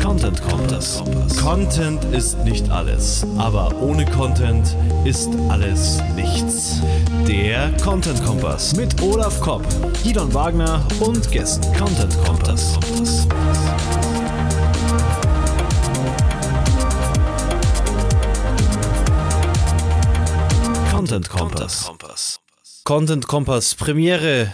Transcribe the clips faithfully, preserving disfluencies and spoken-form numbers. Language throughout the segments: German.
Content Kompass. Content ist nicht alles, aber ohne Content ist alles nichts. Der Content Kompass mit Olaf Kopp, Gidon Wagner und Gästen. Content Kompass. Content Kompass. Content Kompass Premiere.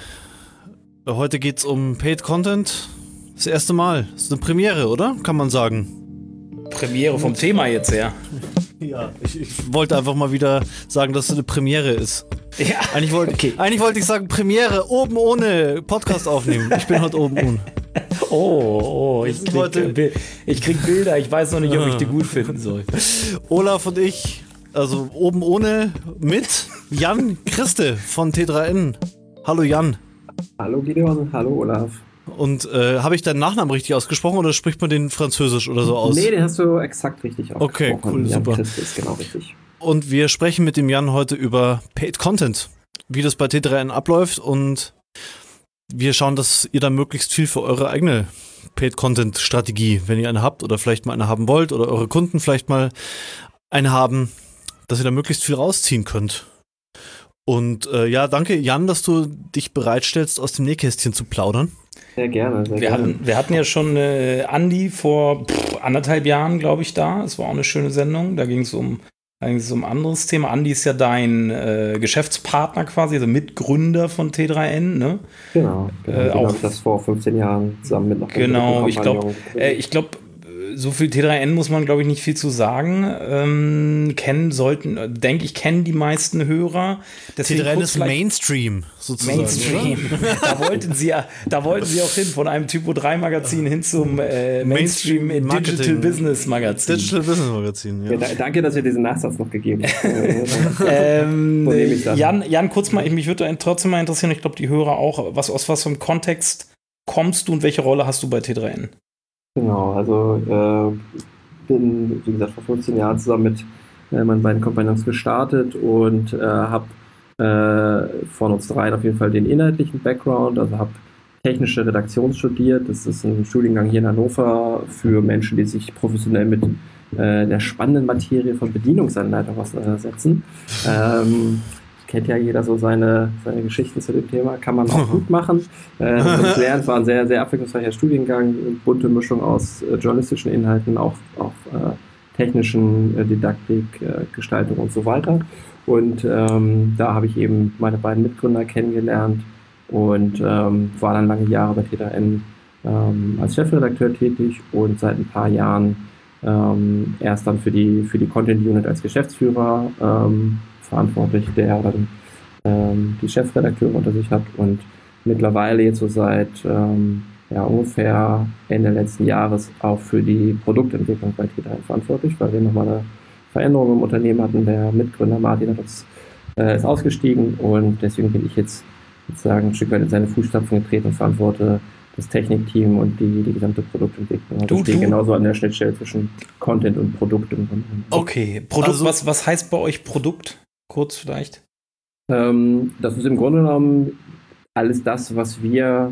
Heute geht's um Paid Content. Das erste Mal. Das ist eine Premiere, oder? Kann man sagen. Premiere vom Thema jetzt her. Ja, ich, ich wollte einfach mal wieder sagen, dass es eine Premiere ist. Ja. Eigentlich wollte, okay. eigentlich wollte ich sagen, Premiere, oben ohne Podcast aufnehmen. Ich bin heute oben ohne. Oh, oh, ich krieg, heute... ich krieg Bilder, ich weiß noch nicht, ob ich die gut finden soll. Olaf und ich, also oben ohne mit Jan Christe von T drei N. Hallo Jan. Hallo Gideon, hallo Olaf. Und äh, habe ich deinen Nachnamen richtig ausgesprochen oder spricht man den französisch oder so aus? Nee, den hast du exakt richtig ausgesprochen. Okay, cool, Jan super. Christe ist genau richtig. Und wir sprechen mit dem Jan heute über Paid Content, wie das bei T drei N abläuft, und wir schauen, dass ihr da möglichst viel für eure eigene Paid Content Strategie, wenn ihr eine habt oder vielleicht mal eine haben wollt oder eure Kunden vielleicht mal eine haben, dass ihr da möglichst viel rausziehen könnt. Und äh, ja, danke Jan, dass du dich bereitstellst, aus dem Nähkästchen zu plaudern. Sehr gerne, sehr wir, gerne. Hatten, wir hatten ja schon äh, Andi vor pff, anderthalb Jahren, glaube ich, da. Es war auch eine schöne Sendung. Da ging es um, um ein anderes Thema. Andi ist ja dein äh, Geschäftspartner quasi, also Mitgründer von T drei N, ne? Genau, genau. Äh, auch auch das vor fünfzehn Jahren zusammen mit noch Genau, ich glaube, äh, ich glaube, so viel T drei N muss man, glaube ich, nicht viel zu sagen. Ähm, kennen sollten, denke ich, kennen die meisten Hörer. Deswegen T drei N ist Mainstream, sozusagen. Mainstream. da, wollten sie, da wollten sie auch hin, von einem Typo drei Magazin hin zum äh, Mainstream, Mainstream Digital Business Magazin. Digital Business Magazin, ja. ja da, danke, dass ihr diesen Nachsatz noch gegeben habt. ähm, Jan, Jan, kurz mal, mich würde trotzdem mal interessieren, ich glaube, die Hörer auch, was, aus was für einem Kontext kommst du und welche Rolle hast du bei T drei N? Genau, also äh, bin, wie gesagt, vor fünfzehn Jahren zusammen mit äh, meinen beiden Kompagnons gestartet und äh, habe äh, von uns dreien auf jeden Fall den inhaltlichen Background, also habe technische Redaktion studiert. Das ist ein Studiengang hier in Hannover für Menschen, die sich professionell mit äh, der spannenden Materie von Bedienungsanleitung auseinandersetzen. Ähm, kennt ja jeder so seine, seine Geschichten zu dem Thema, kann man auch gut machen. Äh, das Lernen war ein sehr, sehr abwechslungsreicher Studiengang, bunte Mischung aus äh, journalistischen Inhalten, auch, auch äh, technischen äh, Didaktik, äh, Gestaltung und so weiter. Und ähm, da habe ich eben meine beiden Mitgründer kennengelernt und ähm, war dann lange Jahre bei T drei N ähm, als Chefredakteur tätig und seit ein paar Jahren ähm, erst dann für die, für die Content Unit als Geschäftsführer ähm, verantwortlich, der dann ähm, die Chefredakteure unter sich hat und mittlerweile jetzt so seit ähm, ja, ungefähr Ende letzten Jahres auch für die Produktentwicklung bei T drei N verantwortlich, weil wir nochmal eine Veränderung im Unternehmen hatten. Der Mitgründer Martin hat uns, äh, ist ausgestiegen und deswegen bin ich jetzt sozusagen ein Stück weit in seine Fußstapfen getreten und verantworte das Technikteam und die, die gesamte Produktentwicklung. Also ich stehe genauso an der Schnittstelle zwischen Content und Produkt. Und, und, okay, Produkt, also, was, was heißt bei euch Produkt? Kurz vielleicht. Ähm, das ist im Grunde genommen alles das, was wir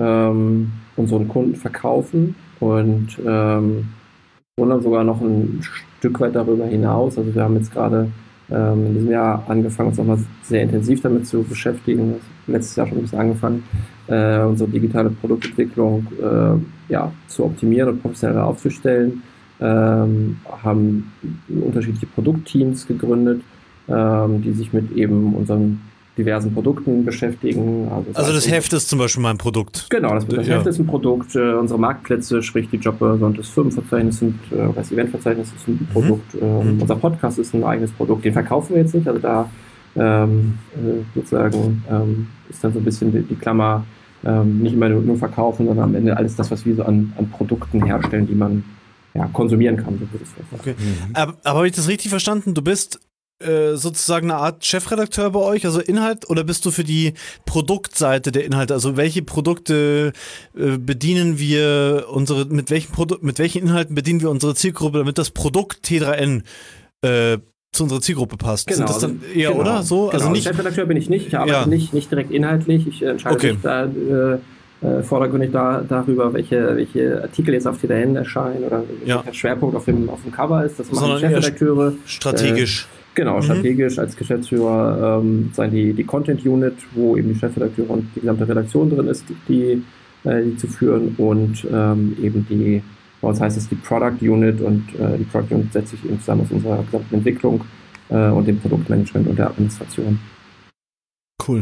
ähm, unseren Kunden verkaufen und ähm, und sogar noch ein Stück weit darüber hinaus. Also wir haben jetzt gerade ähm, in diesem Jahr angefangen, uns nochmal sehr intensiv damit zu beschäftigen. Letztes Jahr schon ein bisschen angefangen, äh, unsere digitale Produktentwicklung äh, ja, zu optimieren und professioneller aufzustellen. Ähm, haben unterschiedliche Produktteams gegründet, ähm, die sich mit eben unseren diversen Produkten beschäftigen. Also, also das Heft ist zum Beispiel mein Produkt. Genau, das, das ja. Heft ist ein Produkt. Äh, unsere Marktplätze, sprich die Jobbörse und das Firmenverzeichnis sind, äh, das Eventverzeichnis ist ein Produkt. Mhm. Ähm, mhm. Unser Podcast ist ein eigenes Produkt. Den verkaufen wir jetzt nicht. Also da ähm, äh, sozusagen ähm, ist dann so ein bisschen die, die Klammer, ähm, nicht immer nur, nur verkaufen, sondern am Ende alles das, was wir so an, an Produkten herstellen, die man ja, konsumieren kann. So würde ich sagen. Okay. Mhm. Aber, aber habe ich das richtig verstanden? Du bist äh, sozusagen eine Art Chefredakteur bei euch, also Inhalt, oder bist du für die Produktseite der Inhalte? Also welche Produkte äh, bedienen wir unsere, mit welchen Produ- mit welchen Inhalten bedienen wir unsere Zielgruppe, damit das Produkt T drei N äh, zu unserer Zielgruppe passt. Genau. Sind das dann eher, genau. oder? So? Genau. Also nicht Chefredakteur bin ich nicht, ich arbeite ja. nicht, nicht direkt inhaltlich, ich entscheide okay. mich da äh, äh, vordergründig da, darüber, welche, welche Artikel jetzt auf T drei N erscheinen oder Ja. welcher Schwerpunkt auf dem, auf dem Cover ist. Das machen Sondern die Chefredakteure. strategisch. Äh, genau, Mhm. strategisch als Geschäftsführer ähm, sein die, die Content Unit, wo eben die Chefredakteure und die gesamte Redaktion drin ist, die, äh, die zu führen und ähm, eben die, bei uns heißt es die Product Unit und äh, die Product Unit setzt sich eben zusammen aus unserer gesamten Entwicklung äh, und dem Produktmanagement und der Administration. Cool.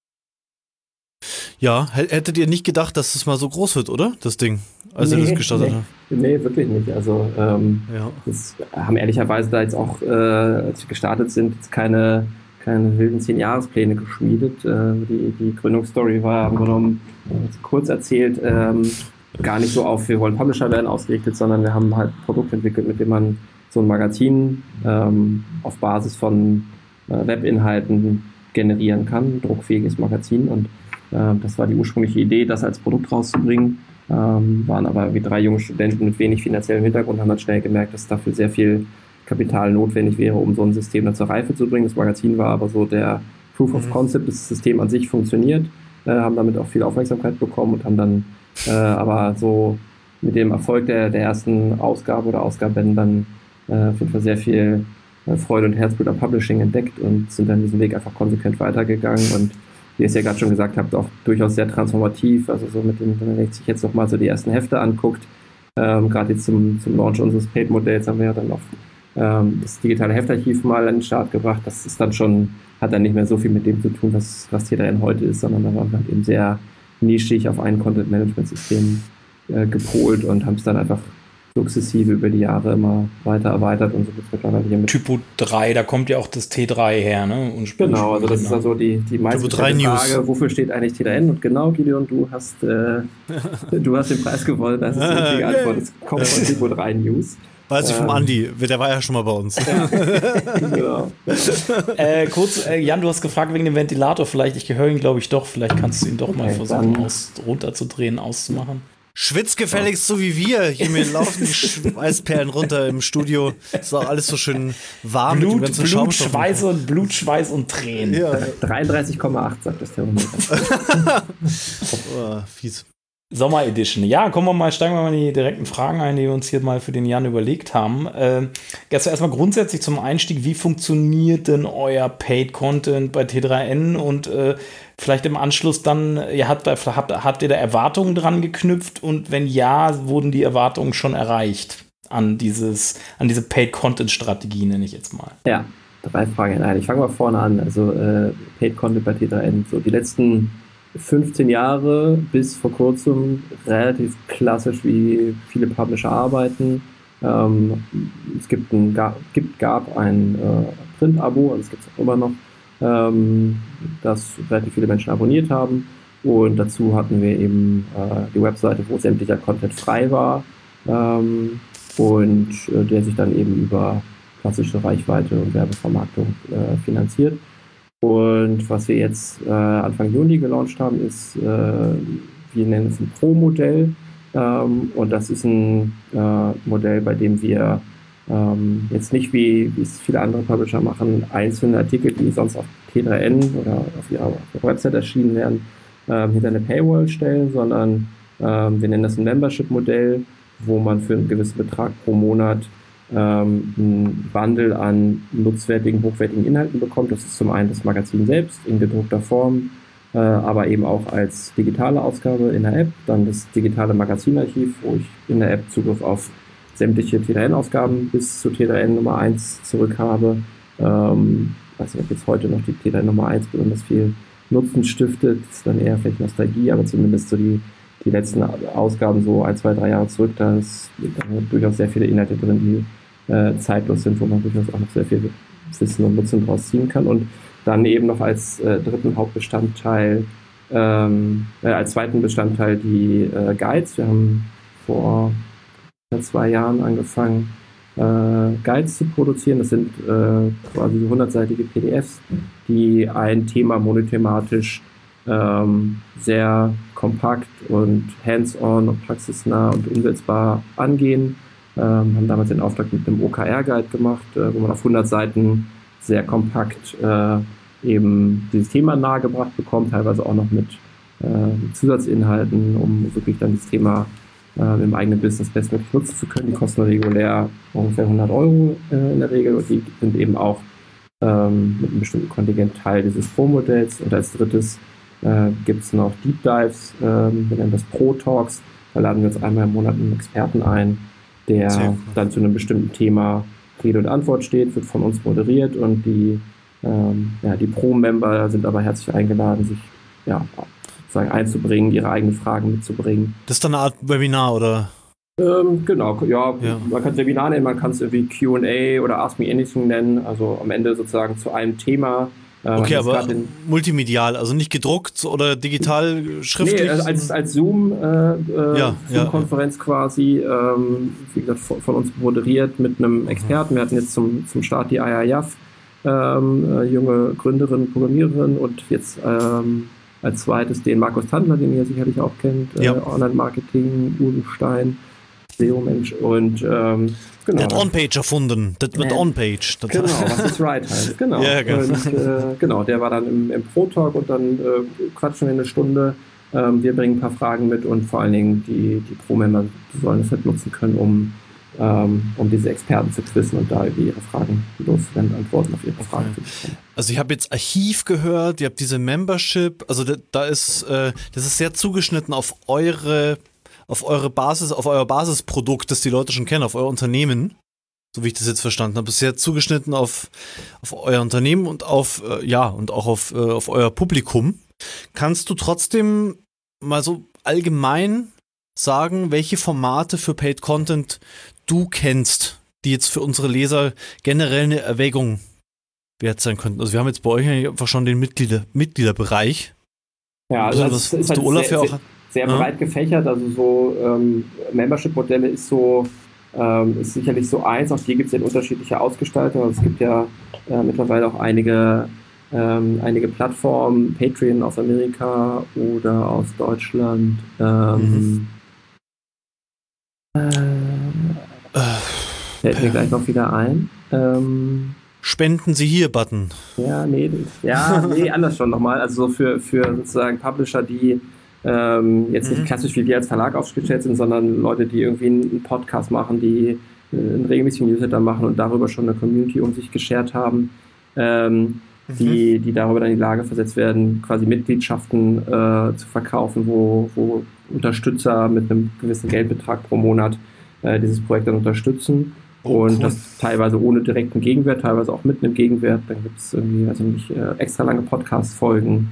Ja, h- hättet ihr nicht gedacht, dass es mal so groß wird, oder? Das Ding, als ihr Nee, das gestartet nee. habt. Nee, wirklich nicht. Also ähm, Ja. das haben ehrlicherweise da jetzt auch, äh, als wir gestartet sind, jetzt keine, keine wilden Zehn-Jahres-Pläne geschmiedet. Äh, die, die Gründungsstory war im Grunde genommen, äh, kurz erzählt, ähm, gar nicht so auf, wir wollen Publisher werden ausgerichtet, sondern wir haben halt ein Produkt entwickelt, mit dem man so ein Magazin ähm, auf Basis von äh, Webinhalten generieren kann, ein druckfähiges Magazin. Und äh, das war die ursprüngliche Idee, das als Produkt rauszubringen. Ähm, waren aber wie drei junge Studenten mit wenig finanziellem Hintergrund, haben dann schnell gemerkt, dass dafür sehr viel Kapital notwendig wäre, um so ein System dann zur Reife zu bringen. Das Magazin war aber so der Proof of Mhm. Concept, das System an sich funktioniert, äh, haben damit auch viel Aufmerksamkeit bekommen und haben dann äh, aber so mit dem Erfolg der, der ersten Ausgabe oder Ausgaben dann äh, auf jeden Fall sehr viel äh, Freude und Herzblut am Publishing entdeckt und sind dann diesen Weg einfach konsequent weitergegangen und wie ihr es ja gerade schon gesagt habt, auch durchaus sehr transformativ. Also so mit dem, wenn man sich jetzt nochmal so die ersten Hefte anguckt, ähm, gerade jetzt zum, zum Launch unseres Paid-Modells haben wir ja dann auch ähm, das digitale Heftarchiv mal an den Start gebracht. Das ist dann schon, hat dann nicht mehr so viel mit dem zu tun, was, was T drei N heute ist, sondern da waren wir halt eben sehr nischig auf ein Content-Management-System äh, gepolt und haben es dann einfach sukzessive über die Jahre immer weiter erweitert und so wird es mittlerweile hier mit. Typo drei, da kommt ja auch das T drei her, ne? Und Genau, also das ist also die, die meiste Typo drei Frage, News. wofür steht eigentlich T drei N? Und genau, Gideon, du hast, äh, du hast den Preis gewonnen, das ist die richtige Antwort. Es kommt von Typo drei News. Weiß ich vom Ähm. Andi, der war ja schon mal bei uns. Genau. Äh, kurz, äh, Jan, du hast gefragt wegen dem Ventilator, vielleicht, ich höre ihn, glaube ich, doch, vielleicht kannst du ihn doch mal Okay, versuchen, dann- aus, runterzudrehen, auszumachen. Schwitz gefälligst so wie wir. Hier mir laufen die Schweißperlen runter im Studio. Ist auch alles so schön warm. mit dem Blut, ganzen Blut, Schaumstoff. Schweiß und Blut, Schweiß und Tränen. Ja. dreiunddreißig Komma acht sagt das Thermometer. Oh, fies. Sommer Edition. Ja, kommen wir mal, steigen wir mal in die direkten Fragen ein, die wir uns hier mal für den Jan überlegt haben. Äh, jetzt erstmal grundsätzlich zum Einstieg, wie funktioniert denn euer Paid Content bei T drei N und äh, vielleicht im Anschluss dann, ihr habt, da, habt, habt ihr da Erwartungen dran geknüpft und wenn ja, wurden die Erwartungen schon erreicht an dieses, an diese Paid Content Strategie, nenne ich jetzt mal. Ja, drei Fragen in einer. Ich fange mal vorne an. Also äh, Paid Content bei T drei N. So die letzten fünfzehn Jahre bis vor kurzem relativ klassisch, wie viele Publisher arbeiten. Ähm, es gibt, ein, gab, gibt, gab ein äh, Print-Abo, also es gibt es auch immer noch, ähm, das relativ viele Menschen abonniert haben. Und dazu hatten wir eben äh, die Webseite, wo sämtlicher Content frei war ähm, und äh, der sich dann eben über klassische Reichweite und Werbevermarktung äh, finanziert. Und was wir jetzt äh, Anfang Juni gelauncht haben, ist, äh, wir nennen es ein Pro-Modell. Ähm, und das ist ein äh, Modell, bei dem wir ähm, jetzt nicht, wie, wie es viele andere Publisher machen, einzelne Artikel, die sonst auf T drei N oder auf ihrer, auf ihrer Website erschienen werden, ähm, hinter eine Paywall stellen, sondern ähm, wir nennen das ein Membership-Modell, wo man für einen gewissen Betrag pro Monat ähm, einen Bundle an nutzwertigen, hochwertigen Inhalten bekommt. Das ist zum einen das Magazin selbst in gedruckter Form, äh, aber eben auch als digitale Ausgabe in der App, dann das digitale Magazinarchiv, wo ich in der App Zugriff auf sämtliche T drei N-Ausgaben bis zu T drei N Nummer eins zurück habe. Ähm, weiß nicht, ob jetzt heute noch die T drei N Nummer eins besonders viel Nutzen stiftet, das ist dann eher vielleicht Nostalgie, aber zumindest so die die letzten Ausgaben so ein, zwei, drei Jahre zurück, da ist durchaus sehr viele Inhalte drin, die äh, zeitlos sind, wo man durchaus auch noch sehr viel Wissen und Nutzen draus ziehen kann. Und dann eben noch als äh, dritten Hauptbestandteil, ähm, äh, als zweiten Bestandteil die äh, Guides. Wir haben vor zwei Jahren angefangen, äh, Guides zu produzieren. Das sind äh, quasi hundertseitige P D Fs, die ein Thema monothematisch ähm, sehr kompakt und hands-on und praxisnah und umsetzbar angehen. Ähm, haben damals den Auftrag mit einem O K R-Guide gemacht, äh, wo man auf hundert Seiten sehr kompakt äh, eben dieses Thema nahegebracht bekommt, teilweise auch noch mit äh, Zusatzinhalten, um wirklich dann das Thema äh, im eigenen Business bestmöglich nutzen zu können. Die kosten regulär ungefähr hundert Euro äh, in der Regel und die sind eben auch ähm, mit einem bestimmten Kontingent Teil dieses Pro-Modells. Und als drittes äh, gibt es noch Deep Dives, äh, wir nennen das Pro-Talks. Da laden wir uns einmal im Monat einen Experten ein, der cool. dann zu einem bestimmten Thema Rede und Antwort steht, wird von uns moderiert und die, ähm, ja, die Pro-Member sind aber herzlich eingeladen, sich ja, sozusagen einzubringen, ihre eigenen Fragen mitzubringen. Das ist dann eine Art Webinar, oder? Ähm, genau, ja, ja, man kann es Webinar nennen, man kann es irgendwie Q und A oder Ask Me Anything nennen, also am Ende sozusagen zu einem Thema. Okay, aber multimedial, also nicht gedruckt oder digital schriftlich? Nee, als, als Zoom, äh, ja, Zoom-Konferenz ja, ja. quasi, ähm, wie gesagt, von, von uns moderiert mit einem Experten. Mhm. Wir hatten jetzt zum, zum Start die Aya Jaff, ähm, äh, junge Gründerin, Programmiererin und jetzt ähm, als zweites den Markus Tandler, den ihr sicherlich auch kennt, ja. äh, Online-Marketing, Uwe Stein, S E O-Mensch und ähm, genau. Der hat On-Page erfunden. Das wird On-Page. Genau, was ist Right heißt. Genau. Ja, genau. Und, äh, genau, der war dann im, im Pro-Talk und dann äh, quatschen wir eine Stunde. Ähm, wir bringen ein paar Fragen mit und vor allen Dingen die, die Pro-Member sollen es halt nutzen können, um, ähm, um diese Experten zu quizzen und da über ihre Fragen loszuwerden, Antworten auf ihre Fragen zu bekommen. Also ich habe jetzt Archiv gehört, ihr habt diese Membership, also da, da ist, äh, das ist sehr zugeschnitten auf eure auf eure Basis, auf euer Basisprodukt, das die Leute schon kennen, auf euer Unternehmen, so wie ich das jetzt verstanden habe, ist sehr zugeschnitten auf, auf euer Unternehmen und auf, äh, ja, und auch auf, äh, auf euer Publikum. Kannst du trotzdem mal so allgemein sagen, welche Formate für Paid Content du kennst, die jetzt für unsere Leser generell eine Erwägung wert sein könnten? Also wir haben jetzt bei euch einfach schon den Mitglieder, Mitgliederbereich. Ja, also was, was du Olaf ja auch hat. Sehr breit ja. gefächert, also so ähm, Membership-Modelle ist so, ähm, ist sicherlich so eins, auch hier gibt es ja unterschiedliche Ausgestaltungen, also es gibt ja äh, mittlerweile auch einige, ähm, einige Plattformen, Patreon aus Amerika oder aus Deutschland, ähm, mhm. äh, fällt mir gleich noch wieder ein. Ähm, Spenden Sie hier Button. Ja, nee, ja, nee, anders schon nochmal, also so für, für sozusagen Publisher, die Ähm, jetzt nicht klassisch wie wir als Verlag aufgestellt sind, sondern Leute, die irgendwie einen Podcast machen, die einen regelmäßigen Newsletter machen und darüber schon eine Community um sich geschert haben, ähm, mhm. die, die darüber dann in die Lage versetzt werden, quasi Mitgliedschaften äh, zu verkaufen, wo, wo Unterstützer mit einem gewissen Geldbetrag pro Monat äh, dieses Projekt dann unterstützen. Oh, und cool. Das teilweise ohne direkten Gegenwert, teilweise auch mit einem Gegenwert. Dann gibt es irgendwie, also nicht äh, extra lange Podcast-Folgen,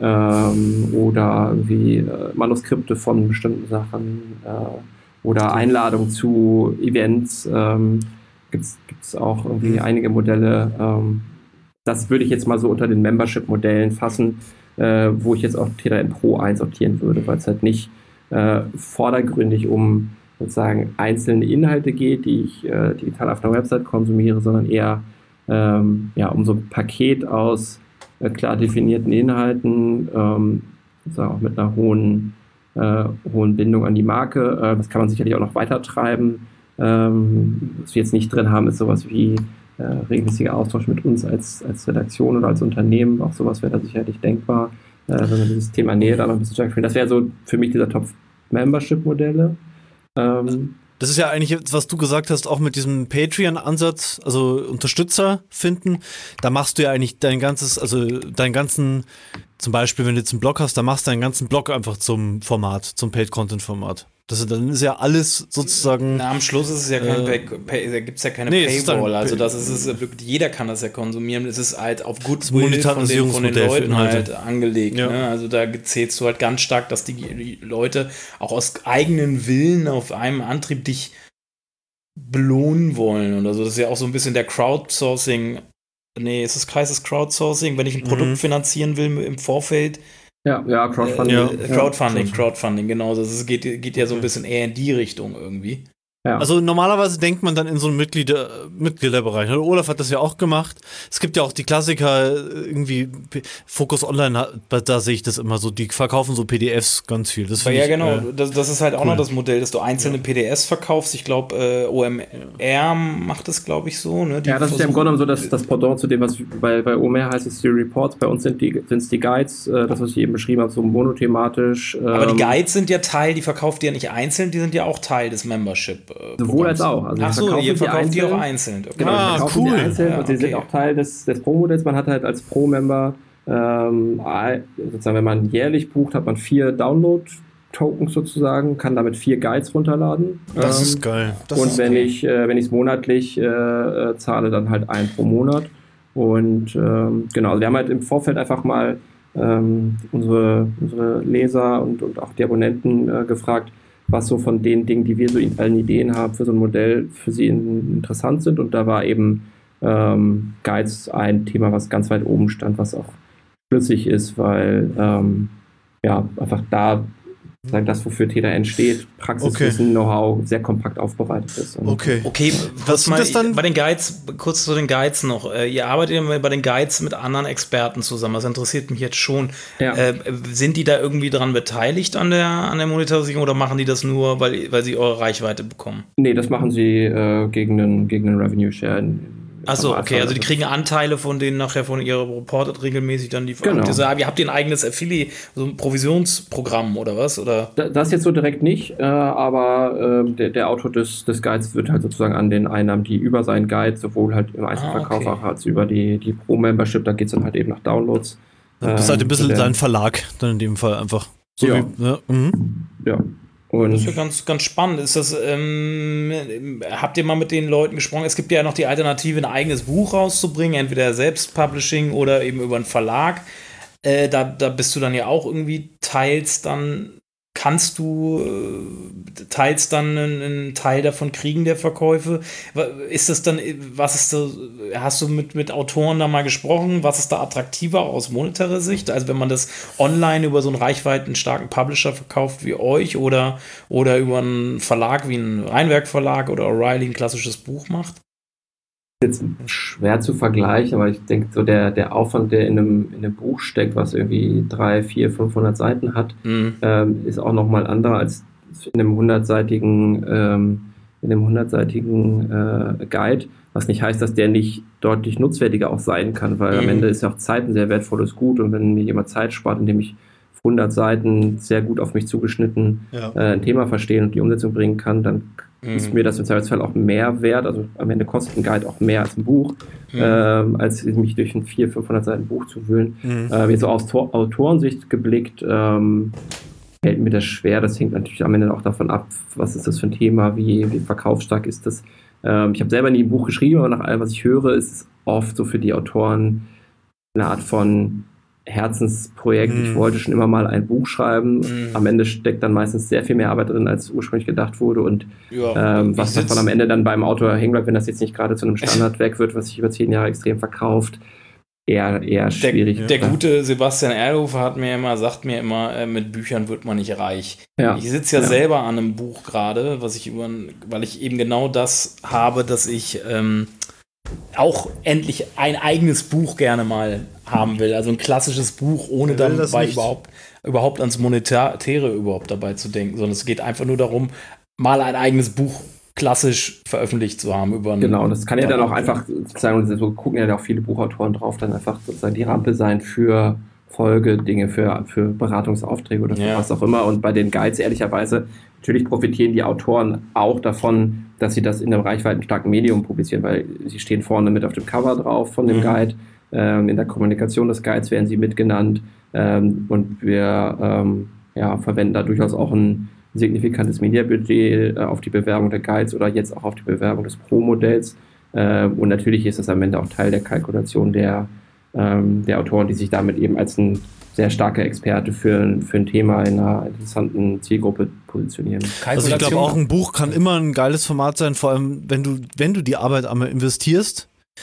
Ähm, oder irgendwie äh, Manuskripte von bestimmten Sachen äh, oder Einladungen zu Events. Ähm, gibt es auch irgendwie mhm. einige Modelle. Ähm, das würde ich jetzt mal so unter den Membership-Modellen fassen, äh, wo ich jetzt auch T drei N Pro einsortieren würde, weil es halt nicht äh, vordergründig um sozusagen einzelne Inhalte geht, die ich äh, digital auf einer Website konsumiere, sondern eher ähm, ja, um so ein Paket aus klar definierten Inhalten, ähm, auch mit einer hohen, äh, hohen Bindung an die Marke. Äh, das kann man sicherlich auch noch weiter treiben. Ähm, was wir jetzt nicht drin haben, ist sowas wie äh, regelmäßiger Austausch mit uns als, als Redaktion oder als Unternehmen. Auch sowas wäre da sicherlich denkbar, äh, wenn man dieses Thema näher da noch ein bisschen stärker spielt. Das wäre so für mich dieser Top-Membership-Modelle. Ähm, Das ist ja eigentlich, was du gesagt hast, auch mit diesem Patreon-Ansatz, also Unterstützer finden, da machst du ja eigentlich dein ganzes, also deinen ganzen, zum Beispiel, wenn du jetzt einen Blog hast, da machst du deinen ganzen Blog einfach zum Format, zum Paid-Content-Format. Das, dann ist ja alles sozusagen... Na, am Schluss ist es ja kein äh, Pay, Pay, da gibt es ja keine nee, Paywall, also das ist es, jeder kann das ja konsumieren, es ist halt auf Goodwill von den, von den Leuten halt angelegt, ja. Ne? Also da zählst du halt ganz stark, dass die Leute auch aus eigenen Willen auf einem Antrieb dich belohnen wollen und also das ist ja auch so ein bisschen der Crowdsourcing, nee, ist das heißt das Crowdsourcing, wenn ich ein Produkt mhm. finanzieren will im Vorfeld. Ja, ja, Crowdfunding. Äh, Crowdfunding, ja. Crowdfunding, genau. Das geht, geht ja so ein bisschen eher in die Richtung irgendwie. Ja. Also normalerweise denkt man dann in so einen Mitglieder, Mitgliederbereich. Olaf hat das ja auch gemacht. Es gibt ja auch die Klassiker, irgendwie Focus Online, da sehe ich das immer so, die verkaufen so P D Fs ganz viel. Das ja, ich, genau, äh, das, das ist halt auch cool. noch das Modell, dass du einzelne ja. P D Fs verkaufst. Ich glaube, äh, O M R macht das, glaube ich, so. Ne? Die ja, das ist ja im Grunde genommen so das, das Pendant zu dem, was bei, bei O M R heißt es die Reports, bei uns sind die, sind es die Guides, äh, das, was ich eben beschrieben habe, so monothematisch. Ähm, Aber die Guides sind ja Teil, die verkauft ihr ja nicht einzeln, die sind ja auch Teil des Membership. Äh, Sowohl als auch. Also Ach so, ihr verkauft die auch einzeln. Okay. Genau, ah, verkaufen cool. die einzeln ja, und sie okay. sind auch Teil des, des Pro-Modells. Man hat halt als Pro-Member, ähm, sozusagen, wenn man jährlich bucht, hat man vier Download-Tokens sozusagen, kann damit vier Guides runterladen. Das ähm, ist geil. Das und ist wenn geil. ich äh, wenn ich es monatlich äh, äh, zahle, dann halt ein pro Monat. Und ähm, genau, also wir haben halt im Vorfeld einfach mal ähm, unsere, unsere Leser und, und auch die Abonnenten äh, gefragt, was so von den Dingen, die wir so in allen Ideen haben für so ein Modell, für sie in, interessant sind. Und da war eben ähm, Guides ein Thema, was ganz weit oben stand, was auch schlüssig ist, weil ähm, ja, einfach da sagen, das, wofür T D R N steht, Praxiswissen, okay. Know-how sehr kompakt aufbereitet ist. Und okay. Okay, was mal das dann? Bei den Guides, kurz zu den Guides noch. Äh, ihr arbeitet ja bei den Guides mit anderen Experten zusammen. Das interessiert mich jetzt schon. Ja. Äh, sind die da irgendwie dran beteiligt an der, an der Monetarisierung oder machen die das nur, weil, weil sie eure Reichweite bekommen? Nee, das machen sie äh, gegen einen, gegen einen Revenue Share. Achso, okay, also die kriegen Anteile von denen nachher von ihrer reportet regelmäßig dann die. Genau. Habt ihr, ihr habt ihr ein eigenes Affiliate, so ein Provisionsprogramm oder was? Oder? Das jetzt so direkt nicht, äh, aber äh, der, der Autor des, des Guides wird halt sozusagen an den Einnahmen, die über seinen Guide, sowohl halt im Einzelverkauf ah, okay. als über die, die Pro-Membership, da geht es dann halt eben nach Downloads. Das ist halt ein bisschen dein Verlag, dann in dem Fall einfach. So ja. Wie, ne? mhm. Ja. Und das ist ja ganz, ganz spannend. Ist das, ähm, habt ihr mal mit den Leuten gesprochen? Es gibt ja noch die Alternative, ein eigenes Buch rauszubringen, entweder Selbstpublishing oder eben über einen Verlag. Äh, da, da bist du dann ja auch irgendwie teils dann, kannst du äh, teils dann einen, einen Teil davon kriegen, der Verkäufe. Ist das dann, was ist da, hast du mit, mit Autoren da mal gesprochen? Was ist da attraktiver aus monetarer Sicht? Also wenn man das online über so einen reichweitenstarken Publisher verkauft wie euch oder, oder über einen Verlag wie einen Rheinwerk Verlag oder O'Reilly ein klassisches Buch macht? Jetzt schwer zu vergleichen, aber ich denke, so der, der Aufwand, der in einem, in einem Buch steckt, was irgendwie drei, vier, fünfhundert Seiten hat, mhm. ähm, ist auch nochmal anderer als in einem hundertseitigen, ähm, in einem hundertseitigen äh, Guide, was nicht heißt, dass der nicht deutlich nutzwertiger auch sein kann, weil mhm. am Ende ist ja auch Zeit ein sehr wertvolles Gut und wenn mir jemand Zeit spart, indem ich hundert Seiten sehr gut auf mich zugeschnitten ja. äh, ein Thema verstehen und die Umsetzung bringen kann, dann mhm. ist mir das im Zweifelsfall auch mehr wert, also am Ende kostet ein Guide auch mehr als ein Buch, mhm. ähm, als mich durch ein vierhundert, fünfhundert Seiten Buch zu wühlen. Mhm. Äh, jetzt so aus Tor- Autorensicht geblickt, ähm, fällt mir das schwer, das hängt natürlich am Ende auch davon ab, was ist das für ein Thema, wie, wie verkaufsstark ist das. Ähm, ich habe selber nie ein Buch geschrieben, aber nach allem, was ich höre, ist es oft so für die Autoren eine Art von Herzensprojekt. Mm. Ich wollte schon immer mal ein Buch schreiben. Mm. Am Ende steckt dann meistens sehr viel mehr Arbeit drin, als ursprünglich gedacht wurde. Und ja, ähm, was davon am Ende dann beim Autor hängen bleibt, wenn das jetzt nicht gerade zu einem Standardwerk wird, was sich über zehn Jahre extrem verkauft, eher, eher schwierig. Der, der gute Sebastian Erlhofer hat mir immer, sagt mir immer, äh, mit Büchern wird man nicht reich. Ja. Ich sitze ja, ja selber an einem Buch gerade, was ich über, weil ich eben genau das habe, dass ich ähm, auch endlich ein eigenes Buch gerne mal haben will. Also ein klassisches Buch, ohne dabei überhaupt, überhaupt ans Monetäre überhaupt dabei zu denken, sondern es geht einfach nur darum, mal ein eigenes Buch klassisch veröffentlicht zu haben. Über genau, das kann ja dann auch einfach sozusagen, so gucken ja auch viele Buchautoren drauf, dann einfach sozusagen die Rampe sein für Folgedinge, für, für Beratungsaufträge oder für ja. was auch immer. Und bei den Guides ehrlicherweise, natürlich profitieren die Autoren auch davon, dass sie das in einem reichweitenstarken Medium publizieren, weil sie stehen vorne mit auf dem Cover drauf von dem mhm. Guide. Ähm, in der Kommunikation des Guides werden sie mitgenannt. Ähm, und wir ähm, ja, verwenden da durchaus auch ein signifikantes Mediabudget äh, auf die Bewerbung der Guides oder jetzt auch auf die Bewerbung des Pro-Modells. Äh, und natürlich ist das am Ende auch Teil der Kalkulation der, ähm, der Autoren, die sich damit eben als ein sehr starker Experte für, für ein Thema in einer interessanten Zielgruppe positionieren. Also ich glaube auch, ein Buch kann immer ein geiles Format sein, vor allem wenn du, wenn du die Arbeit einmal investierst,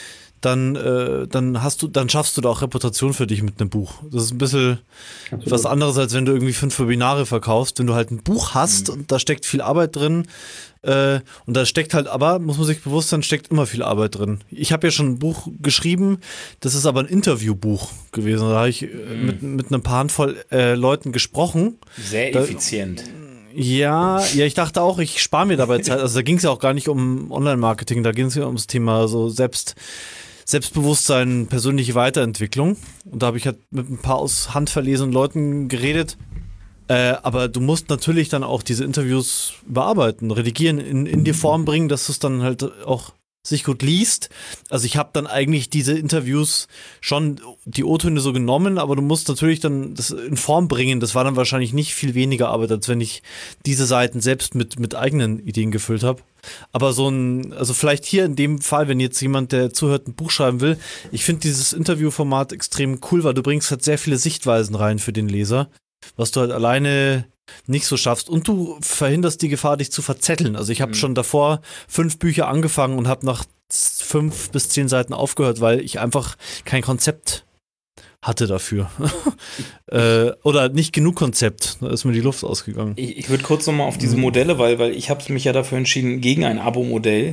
dann, äh, dann hast du, dann schaffst du da auch Reputation für dich mit einem Buch. Das ist ein bisschen Absolut. was anderes, als wenn du irgendwie fünf Webinare verkaufst. Wenn du halt ein Buch hast mhm. und da steckt viel Arbeit drin, äh, und da steckt halt aber, muss man sich bewusst sein, steckt immer viel Arbeit drin. Ich habe ja schon ein Buch geschrieben, das ist aber ein Interviewbuch gewesen. Da habe ich mhm. mit, mit einem paar Handvoll äh, Leuten gesprochen. Sehr da, effizient. Ja, ja, ich dachte auch, ich spare mir dabei Zeit. Also da ging es ja auch gar nicht um Online-Marketing, da ging es ja ums Thema so Selbst, Selbstbewusstsein, persönliche Weiterentwicklung. Und da habe ich halt mit ein paar aus handverlesenen Leuten geredet. Äh, aber du musst natürlich dann auch diese Interviews überarbeiten, redigieren, in, in die Form bringen, dass es dann halt auch sich gut liest. Also ich habe dann eigentlich diese Interviews schon die O-Töne so genommen, aber du musst natürlich dann das in Form bringen. Das war dann wahrscheinlich nicht viel weniger Arbeit, als wenn ich diese Seiten selbst mit, mit eigenen Ideen gefüllt habe. Aber so ein, also vielleicht hier in dem Fall, wenn jetzt jemand, der zuhört, ein Buch schreiben will, ich finde dieses Interviewformat extrem cool, weil du bringst halt sehr viele Sichtweisen rein für den Leser, was du halt alleine nicht so schaffst und du verhinderst die Gefahr, dich zu verzetteln. Also ich habe mhm. schon davor fünf Bücher angefangen und habe nach fünf bis zehn Seiten aufgehört, weil ich einfach kein Konzept hatte dafür. äh, oder nicht genug Konzept. Da ist mir die Luft ausgegangen. Ich, ich würde kurz nochmal auf diese Modelle, weil, weil ich habe mich ja dafür entschieden, gegen ein Abo-Modell.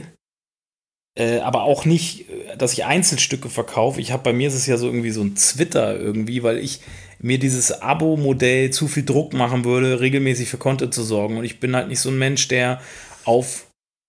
Äh, aber auch nicht, dass ich Einzelstücke verkaufe. Ich habe, bei mir ist es ja so irgendwie so ein Twitter irgendwie, weil ich mir dieses Abo-Modell zu viel Druck machen würde, regelmäßig für Content zu sorgen. Und ich bin halt nicht so ein Mensch, der auf,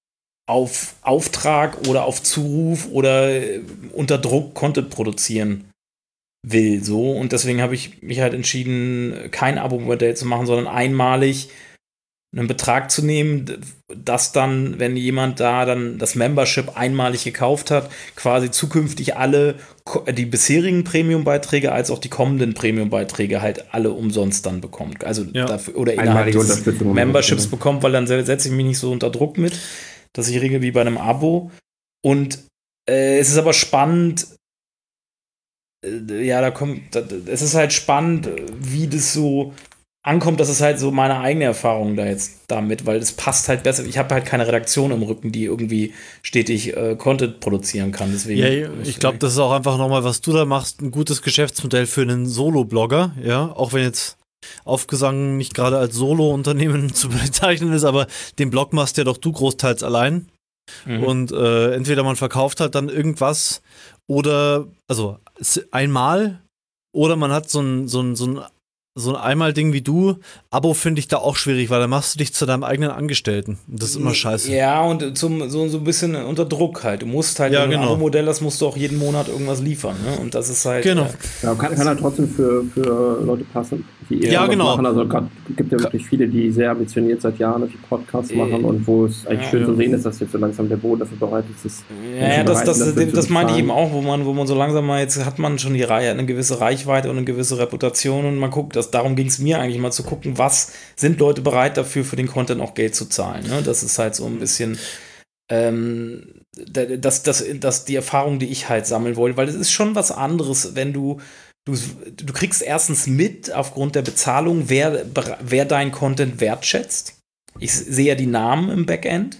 auf Auftrag oder auf Zuruf oder unter Druck Content produzieren will. So. Und deswegen habe ich mich halt entschieden, kein Abo-Modell zu machen, sondern einmalig einen Betrag zu nehmen, dass dann, wenn jemand da dann das Membership einmalig gekauft hat, quasi zukünftig alle, die bisherigen Premium-Beiträge als auch die kommenden Premium-Beiträge halt alle umsonst dann bekommt. Also ja. dafür, oder innerhalb des Memberships bekommt, weil dann setze ich mich nicht so unter Druck mit, dass ich regel wie bei einem Abo. Und äh, es ist aber spannend, äh, ja, da kommt, da, es ist halt spannend, wie das so ankommt, das ist halt so meine eigene Erfahrung da jetzt damit, weil es passt halt besser. Ich habe halt keine Redaktion im Rücken, die irgendwie stetig äh, Content produzieren kann. Deswegen ja, ich glaube, das ist auch einfach nochmal, was du da machst, ein gutes Geschäftsmodell für einen Solo-Blogger, ja, auch wenn jetzt Aufgesang nicht gerade als Solo-Unternehmen zu bezeichnen ist, aber den Blog machst ja doch du großteils allein. Mhm. Und äh, entweder man verkauft halt dann irgendwas oder, also einmal, oder man hat so ein, so ein, so ein So ein Einmal-Ding wie du, Abo finde ich da auch schwierig, weil dann machst du dich zu deinem eigenen Angestellten. Das ist immer scheiße. Ja, und zum, so, so ein bisschen unter Druck halt. Du musst halt, ja, wenn du genau. ein Abo-Modell hast, musst du auch jeden Monat irgendwas liefern. Ne? Und das ist halt. Genau. Äh, ja, kann, kann halt trotzdem für, für Leute passen, die eher ja, genau. machen. Also grad, gibt ja wirklich viele, die sehr ambitioniert seit Jahren die Podcasts äh, machen und wo es eigentlich ja, schön ja. zu sehen ist, dass jetzt so langsam der Boden dafür bereit ist. Dass ja, ja das, das, das, das meinte ich eben auch, wo man, wo man so langsam mal, jetzt hat man schon die Reihe, eine gewisse Reichweite und eine gewisse Reputation und man guckt, dass, darum ging es mir eigentlich mal zu gucken, was sind Leute bereit dafür, für den Content auch Geld zu zahlen. Ne? Das ist halt so ein bisschen ähm, das, das, das die Erfahrung, die ich halt sammeln wollte, weil es ist schon was anderes, wenn du du, du kriegst erstens mit, aufgrund der Bezahlung, wer, wer deinen Content wertschätzt. Ich sehe ja die Namen im Backend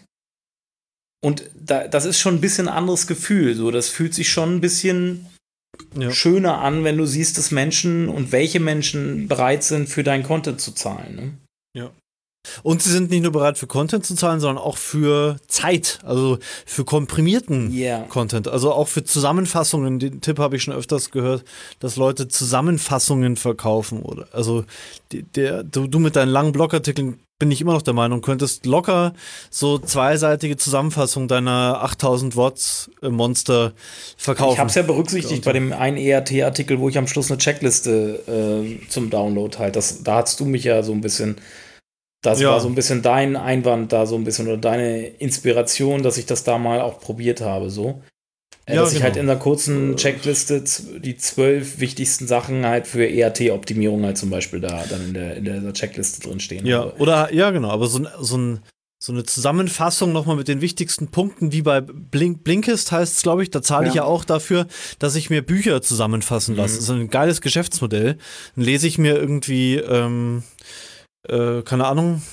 und da, das ist schon ein bisschen ein anderes Gefühl. So, das fühlt sich schon ein bisschen ja. schöner an, wenn du siehst, dass Menschen und welche Menschen bereit sind, für deinen Content zu zahlen. Ne? Ja. Und sie sind nicht nur bereit für Content zu zahlen, sondern auch für Zeit, also für komprimierten yeah. Content, also auch für Zusammenfassungen. Den Tipp habe ich schon öfters gehört, dass Leute Zusammenfassungen verkaufen. Oder also die, der, du, du mit deinen langen Blogartikeln, bin ich immer noch der Meinung, könntest locker so zweiseitige Zusammenfassung deiner achttausend Worts Monster verkaufen. Ich habe es ja berücksichtigt bei dem einen E R T-Artikel, wo ich am Schluss eine Checkliste äh, zum Download halt. Das, da hast du mich ja so ein bisschen, das ja. war so ein bisschen dein Einwand da so ein bisschen oder deine Inspiration, dass ich das da mal auch probiert habe so. Ja, dass genau. ich halt in einer kurzen Checkliste die zwölf wichtigsten Sachen halt für E R T-Optimierung halt zum Beispiel da dann in der, in der Checkliste drin stehen. Ja, habe. Oder, ja genau, aber so, so, ein, so eine Zusammenfassung nochmal mit den wichtigsten Punkten, wie bei Blink, Blinkist heißt es, glaube ich, da zahle ja. ich ja auch dafür, dass ich mir Bücher zusammenfassen lasse. Mhm. Das ist ein geiles Geschäftsmodell. Dann lese ich mir irgendwie, ähm, äh, keine Ahnung,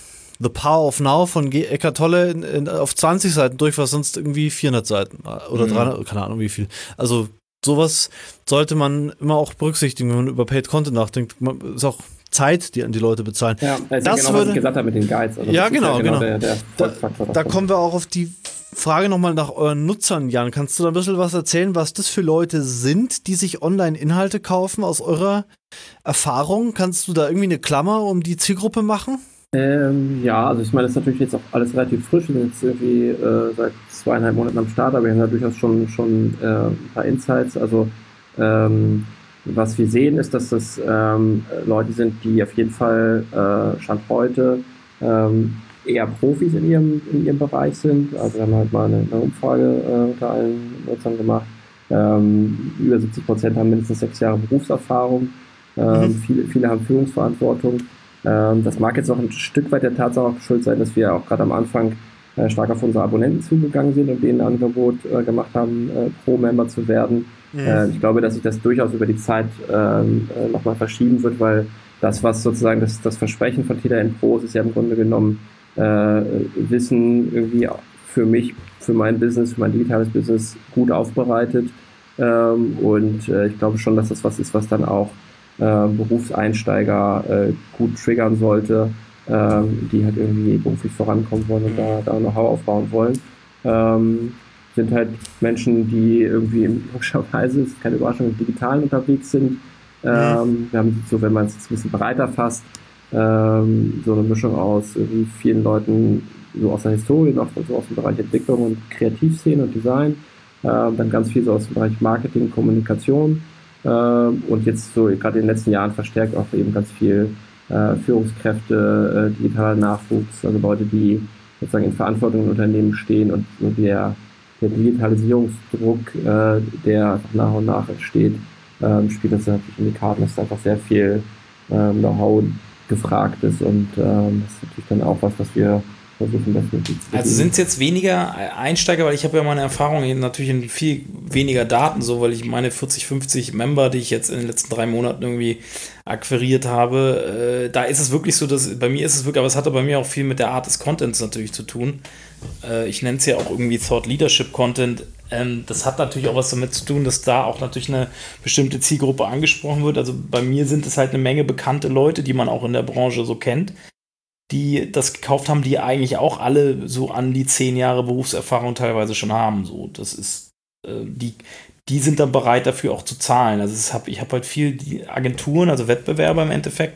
The Power of Now von G. Eckart Tolle in, in, auf zwanzig Seiten durch, was sonst irgendwie vierhundert Seiten oder mhm. dreihundert, keine Ahnung wie viel. Also sowas sollte man immer auch berücksichtigen, wenn man über Paid Content nachdenkt. Man, ist auch Zeit, die an die Leute bezahlen. Ja, das, das ist ja genau, würde, was ich gesagt habe mit den Guides. Also ja, genau, ja genau. genau. Der, der da, da kommen wir auch auf die Frage nochmal nach euren Nutzern, Jan. Kannst du da ein bisschen was erzählen, was das für Leute sind, die sich Online-Inhalte kaufen aus eurer Erfahrung? Kannst du da irgendwie eine Klammer um die Zielgruppe machen? Ähm, ja, also ich meine, das ist natürlich jetzt auch alles relativ frisch. Wir sind jetzt irgendwie äh, seit zweieinhalb Monaten am Start, aber wir haben da durchaus schon, schon äh, ein paar Insights. Also ähm, was wir sehen, ist, dass das ähm, Leute sind, die auf jeden Fall äh, Stand heute ähm, eher Profis in ihrem, in ihrem Bereich sind. Also wir haben halt mal eine, eine Umfrage äh, unter allen Nutzern gemacht. Ähm, über siebzig Prozent haben mindestens sechs Jahre Berufserfahrung. Ähm, mhm. viele, viele haben Führungsverantwortung. Ähm, das mag jetzt auch ein Stück weit der Tatsache auch schuld sein, dass wir auch gerade am Anfang äh, stark auf unsere Abonnenten zugegangen sind und denen ein Angebot äh, gemacht haben, äh, Pro-Member zu werden. Mhm. Äh, ich glaube, dass sich das durchaus über die Zeit ähm, äh, nochmal verschieben wird, weil das, was sozusagen das, das Versprechen von T D N Pros ist ja im Grunde genommen äh, Wissen irgendwie für mich, für mein Business, für mein digitales Business gut aufbereitet. Ähm, und äh, ich glaube schon, dass das was ist, was dann auch äh, Berufseinsteiger äh, gut triggern sollte, äh, die halt irgendwie beruflich vorankommen wollen und da, da Know-how aufbauen wollen. Ähm, sind halt Menschen, die irgendwie logischerweise, ist keine Überraschung, im Digitalen unterwegs sind. Ähm, wir haben so, wenn man es ein bisschen breiter fasst, ähm, so eine Mischung aus irgendwie vielen Leuten so aus der Historie, noch so aus dem Bereich Entwicklung und Kreativszene und Design, ähm, dann ganz viel so aus dem Bereich Marketing, Kommunikation ähm, und jetzt so gerade in den letzten Jahren verstärkt auch eben ganz viel äh, Führungskräfte, äh, digitaler Nachwuchs, also Leute, die sozusagen in Verantwortung in Unternehmen stehen und, und der, der Digitalisierungsdruck, äh, der nach und nach entsteht, ähm, spielt das natürlich in die Karten, dass da einfach sehr viel ähm, Know-how gefragt ist und ähm, das ist natürlich dann auch was, was wir versuchen, das mit. Also sind es jetzt weniger Einsteiger, weil ich habe ja meine Erfahrungen natürlich in viel weniger Daten, so weil ich meine vierzig, fünfzig Member, die ich jetzt in den letzten drei Monaten irgendwie akquiriert habe, äh, da ist es wirklich so, dass bei mir ist es wirklich, aber es hatte bei mir auch viel mit der Art des Contents natürlich zu tun. Äh, ich nenne es ja auch irgendwie Thought Leadership Content. Ähm, das hat natürlich auch was damit zu tun, dass da auch natürlich eine bestimmte Zielgruppe angesprochen wird. Also bei mir sind es halt eine Menge bekannte Leute, die man auch in der Branche so kennt, die das gekauft haben, die eigentlich auch alle so an die zehn Jahre Berufserfahrung teilweise schon haben. So, das ist, äh, die, die sind dann bereit dafür auch zu zahlen. Also es hab, ich habe halt viel die Agenturen, also Wettbewerber im Endeffekt,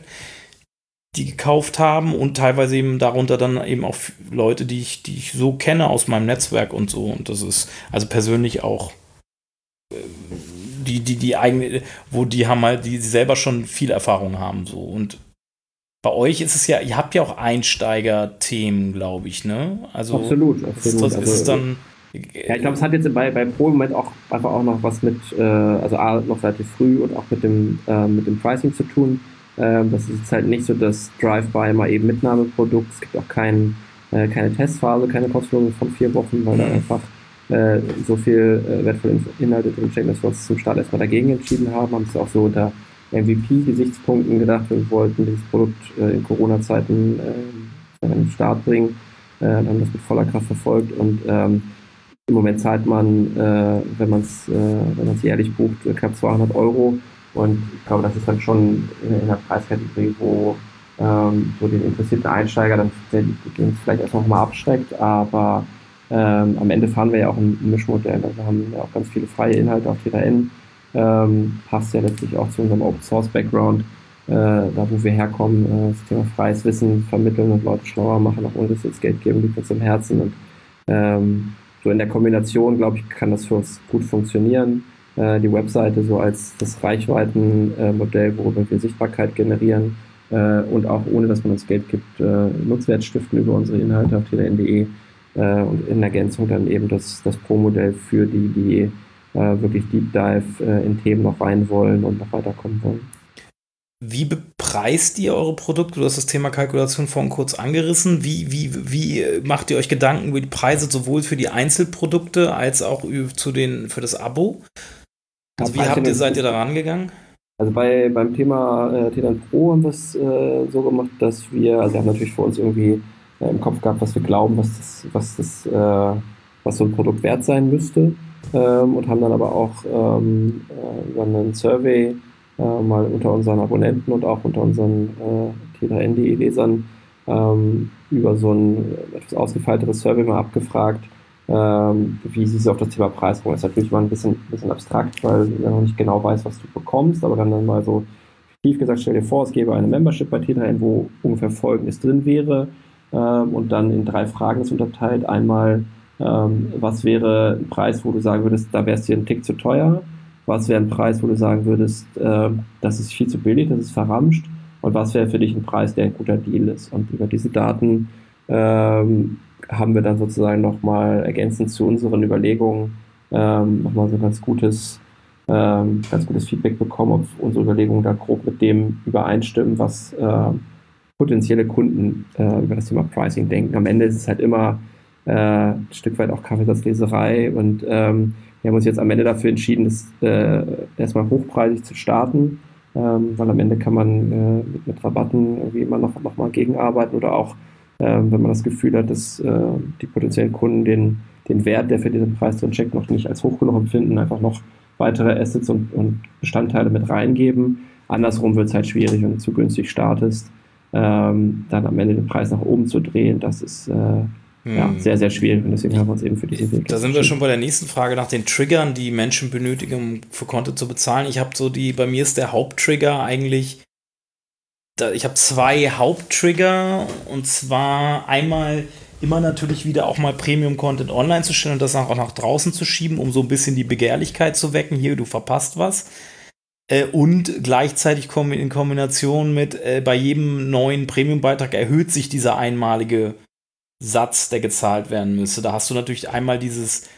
die gekauft haben und teilweise eben darunter dann eben auch Leute, die ich, die ich so kenne aus meinem Netzwerk und so. Und das ist also persönlich auch äh, die, die, die eigene, wo die haben halt, die selber schon viel Erfahrung haben. So. Und bei euch ist es ja, ihr habt ja auch Einsteiger-Themen, glaube ich, ne? Also absolut, absolut. Ist, das, ist es dann. Ja, ich glaube, es hat jetzt bei, bei Pro im Moment auch einfach auch noch was mit, äh, also A, noch relativ früh und auch mit dem, äh, mit dem Pricing zu tun. Ähm, das ist jetzt halt nicht so das Drive-by mal eben Mitnahmeprodukt. Es gibt auch kein, äh, keine Testphase, keine kostenlose von vier Wochen, weil mhm. da einfach äh, so viel äh, wertvolle Inhalte drinstecken, dass wir uns zum Start erstmal dagegen entschieden haben. Haben es auch so unter M V P-Gesichtspunkten gedacht. Wir wollten dieses Produkt äh, in Corona-Zeiten äh, an den Start bringen. Äh, haben das mit voller Kraft verfolgt und ähm, im Moment zahlt man, äh, wenn man es äh, wenn man es jährlich bucht, knapp zweihundert Euro. Und ich glaube, das ist dann schon in, in der Preiskategorie, wo, ähm, wo den interessierten Einsteiger dann den vielleicht erst noch mal abschreckt. Aber ähm, am Ende fahren wir ja auch ein Mischmodell. Also wir haben ja auch ganz viele freie Inhalte auf T D N. Ähm, passt ja letztlich auch zu unserem Open Source Background, äh, da wo wir herkommen, äh, das Thema freies Wissen vermitteln und Leute schlauer machen, auch ohne das jetzt Geld geben, liegt uns im Herzen und ähm, so in der Kombination, glaube ich, kann das für uns gut funktionieren. Äh, die Webseite so als das Reichweitenmodell, äh, worüber wir Sichtbarkeit generieren äh, und auch ohne, dass man uns Geld gibt, äh, Nutzwert stiften über unsere Inhalte auf t d n punkt d e äh, und in Ergänzung dann eben das, das Pro-Modell für die, die wirklich Deep Dive äh, in Themen noch rein wollen und noch weiterkommen wollen. Wie bepreist ihr eure Produkte? Du hast das Thema Kalkulation vorhin kurz angerissen. Wie, wie, wie macht ihr euch Gedanken über die Preise sowohl für die Einzelprodukte als auch zu den, für das Abo? Also wie habt ihr, seid ihr da rangegangen? Also bei, beim Thema äh, T D N Pro haben wir es äh, so gemacht, dass wir, also wir haben natürlich für uns irgendwie äh, im Kopf gehabt, was wir glauben, was das, was das, äh, was so ein Produkt wert sein müsste, ähm, und haben dann aber auch ähm, äh, über einen Survey äh, mal unter unseren Abonnenten und auch unter unseren äh, T drei N punkt de-Lesern ähm, über so ein etwas ausgefeilteres Survey mal abgefragt, ähm, wie sie sich auf das Thema Preis gucken. Das ist natürlich mal ein bisschen, bisschen abstrakt, weil du ja noch nicht genau weißt, was du bekommst, aber dann, dann mal so tief gesagt, stell dir vor, es gäbe eine Membership bei T drei N, wo ungefähr Folgendes drin wäre, ähm, und dann in drei Fragen ist unterteilt. Einmal, ähm, was wäre ein Preis, wo du sagen würdest, da wär's dir ein Tick zu teuer? Was wäre ein Preis, wo du sagen würdest, äh, das ist viel zu billig, das ist verramscht? Und was wäre für dich ein Preis, der ein guter Deal ist? Und über diese Daten ähm, haben wir dann sozusagen nochmal ergänzend zu unseren Überlegungen ähm, nochmal so ein ganz gutes, ähm, ganz gutes Feedback bekommen, ob unsere Überlegungen da grob mit dem übereinstimmen, was äh, potenzielle Kunden äh, über das Thema Pricing denken. Am Ende ist es halt immer äh, ein Stück weit auch Kaffeesatzleserei, und ähm, wir haben uns jetzt am Ende dafür entschieden, das äh, erstmal hochpreisig zu starten, ähm, weil am Ende kann man äh, mit, mit Rabatten irgendwie immer noch, noch mal gegenarbeiten, oder auch Ähm, wenn man das Gefühl hat, dass äh, die potenziellen Kunden den, den Wert, der für diesen Preis drin steckt, noch nicht als hoch genug empfinden, einfach noch weitere Assets und, und Bestandteile mit reingeben. Andersrum wird es halt schwierig, wenn du zu günstig startest, ähm, dann am Ende den Preis nach oben zu drehen. Das ist äh, hm. ja, sehr, sehr schwierig, und deswegen haben wir uns eben für diesen Weg. Da sind wir schon bei der nächsten Frage nach den Triggern, die Menschen benötigen, um für Content zu bezahlen. Ich habe so die, bei mir ist der Haupttrigger eigentlich, ich habe zwei Haupttrigger, und zwar einmal immer natürlich wieder auch mal Premium-Content online zu stellen und das auch nach draußen zu schieben, um so ein bisschen die Begehrlichkeit zu wecken, hier, du verpasst was. Und gleichzeitig in Kombination mit, bei jedem neuen Premium-Beitrag erhöht sich dieser einmalige Satz, der gezahlt werden müsste. Da hast du natürlich einmal dieses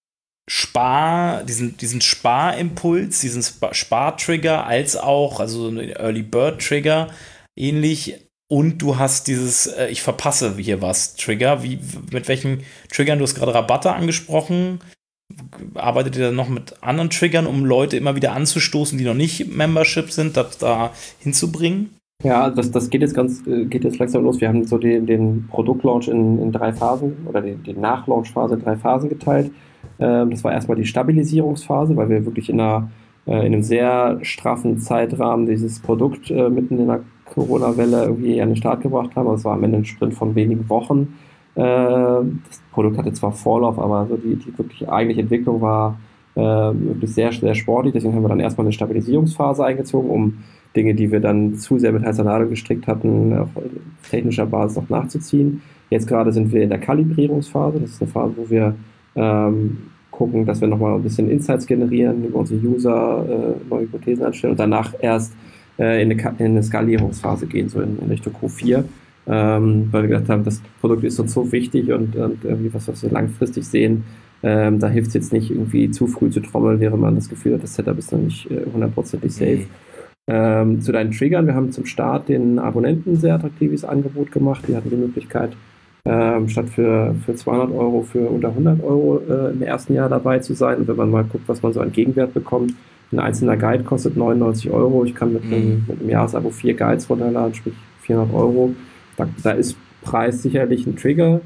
Spar, diesen, diesen Sparimpuls, diesen Spar-Trigger, als auch, also einen Early Bird-Trigger, ähnlich, und du hast dieses äh, ich verpasse hier was Trigger. Wie, mit welchen Triggern? Du hast gerade Rabatte angesprochen. Arbeitet ihr dann noch mit anderen Triggern, um Leute immer wieder anzustoßen, die noch nicht Membership sind, das da hinzubringen? Ja, das, das geht jetzt ganz geht jetzt langsam los. Wir haben so den, den Produktlaunch in, in drei Phasen, oder die, die Nachlaunchphase in drei Phasen geteilt. Ähm, das war erstmal die Stabilisierungsphase, weil wir wirklich in einer in einem sehr straffen Zeitrahmen dieses Produkt äh, mitten in der Corona-Welle irgendwie an den Start gebracht haben. Also es war am Ende ein Sprint von wenigen Wochen. Äh, das Produkt hatte zwar Vorlauf, aber so die, die wirklich eigentliche Entwicklung war äh, wirklich sehr, sehr sportlich. Deswegen haben wir dann erstmal eine Stabilisierungsphase eingezogen, um Dinge, die wir dann zu sehr mit heißer Nadel gestrickt hatten, auf technischer Basis noch nachzuziehen. Jetzt gerade sind wir in der Kalibrierungsphase. Das ist eine Phase, wo wir ähm, gucken, dass wir nochmal ein bisschen Insights generieren, über unsere User äh, neue Hypothesen anstellen und danach erst äh, in, eine, in eine Skalierungsphase gehen, so in, in Richtung Q vier, ähm, weil wir gedacht haben, das Produkt ist uns so wichtig, und, und irgendwie was, was wir langfristig sehen, ähm, da hilft es jetzt nicht, irgendwie zu früh zu trommeln, während man das Gefühl hat, das Setup ist noch nicht äh, hundertprozentig safe. Mhm. Ähm, zu deinen Triggern, wir haben zum Start den Abonnenten ein sehr attraktives Angebot gemacht. Die hatten die Möglichkeit, Ähm, statt für, für zweihundert Euro für unter hundert Euro äh, im ersten Jahr dabei zu sein. Und wenn man mal guckt, was man so an Gegenwert bekommt, ein einzelner Guide kostet neunundneunzig Euro. Ich kann mit, mhm. einem, mit einem Jahresabo vier Guides runterladen, sprich vierhundert Euro. Da, da ist Preis sicherlich ein Trigger.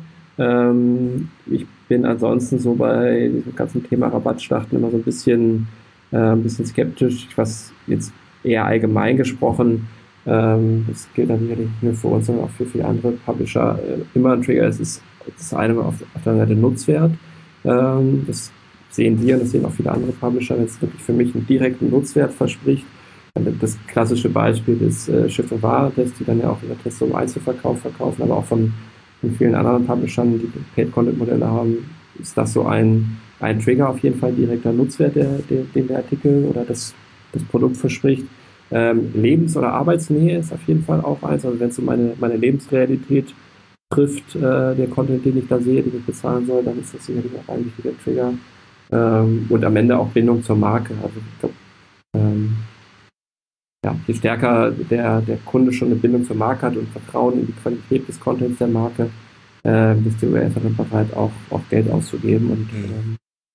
Ähm, ich bin ansonsten so bei diesem ganzen Thema Rabattstarten immer so ein bisschen, äh, ein bisschen skeptisch, was jetzt eher allgemein gesprochen, Ähm, das gilt dann sicherlich nicht nur für uns, sondern auch für viele andere Publisher. Äh, immer ein Trigger ist, ist das eine auf, auf der Seite Nutzwert. Ähm, das sehen wir und das sehen auch viele andere Publisher, wenn es wirklich für mich einen direkten Nutzwert verspricht. Das klassische Beispiel ist äh, Schiff und Ware-Test, die dann ja auch über Tests im Einzelverkauf verkaufen, aber auch von, von vielen anderen Publishern, die Paid-Content-Modelle haben, ist das so ein, ein Trigger, auf jeden Fall direkter Nutzwert, der, der, den der Artikel oder das, das Produkt verspricht. Ähm, Lebens- oder Arbeitsnähe ist auf jeden Fall auch eins. Also wenn es um meine, meine Lebensrealität trifft, äh, der Content, den ich da sehe, den ich bezahlen soll, dann ist das sicherlich auch ein wichtiger Trigger. Ähm, und am Ende auch Bindung zur Marke. Also ich glaube, ähm, ja, je stärker der, der Kunde schon eine Bindung zur Marke hat und Vertrauen in die Qualität des Contents der Marke, äh, desto eher ist er dann bereit, auch, auch Geld auszugeben. Und ähm,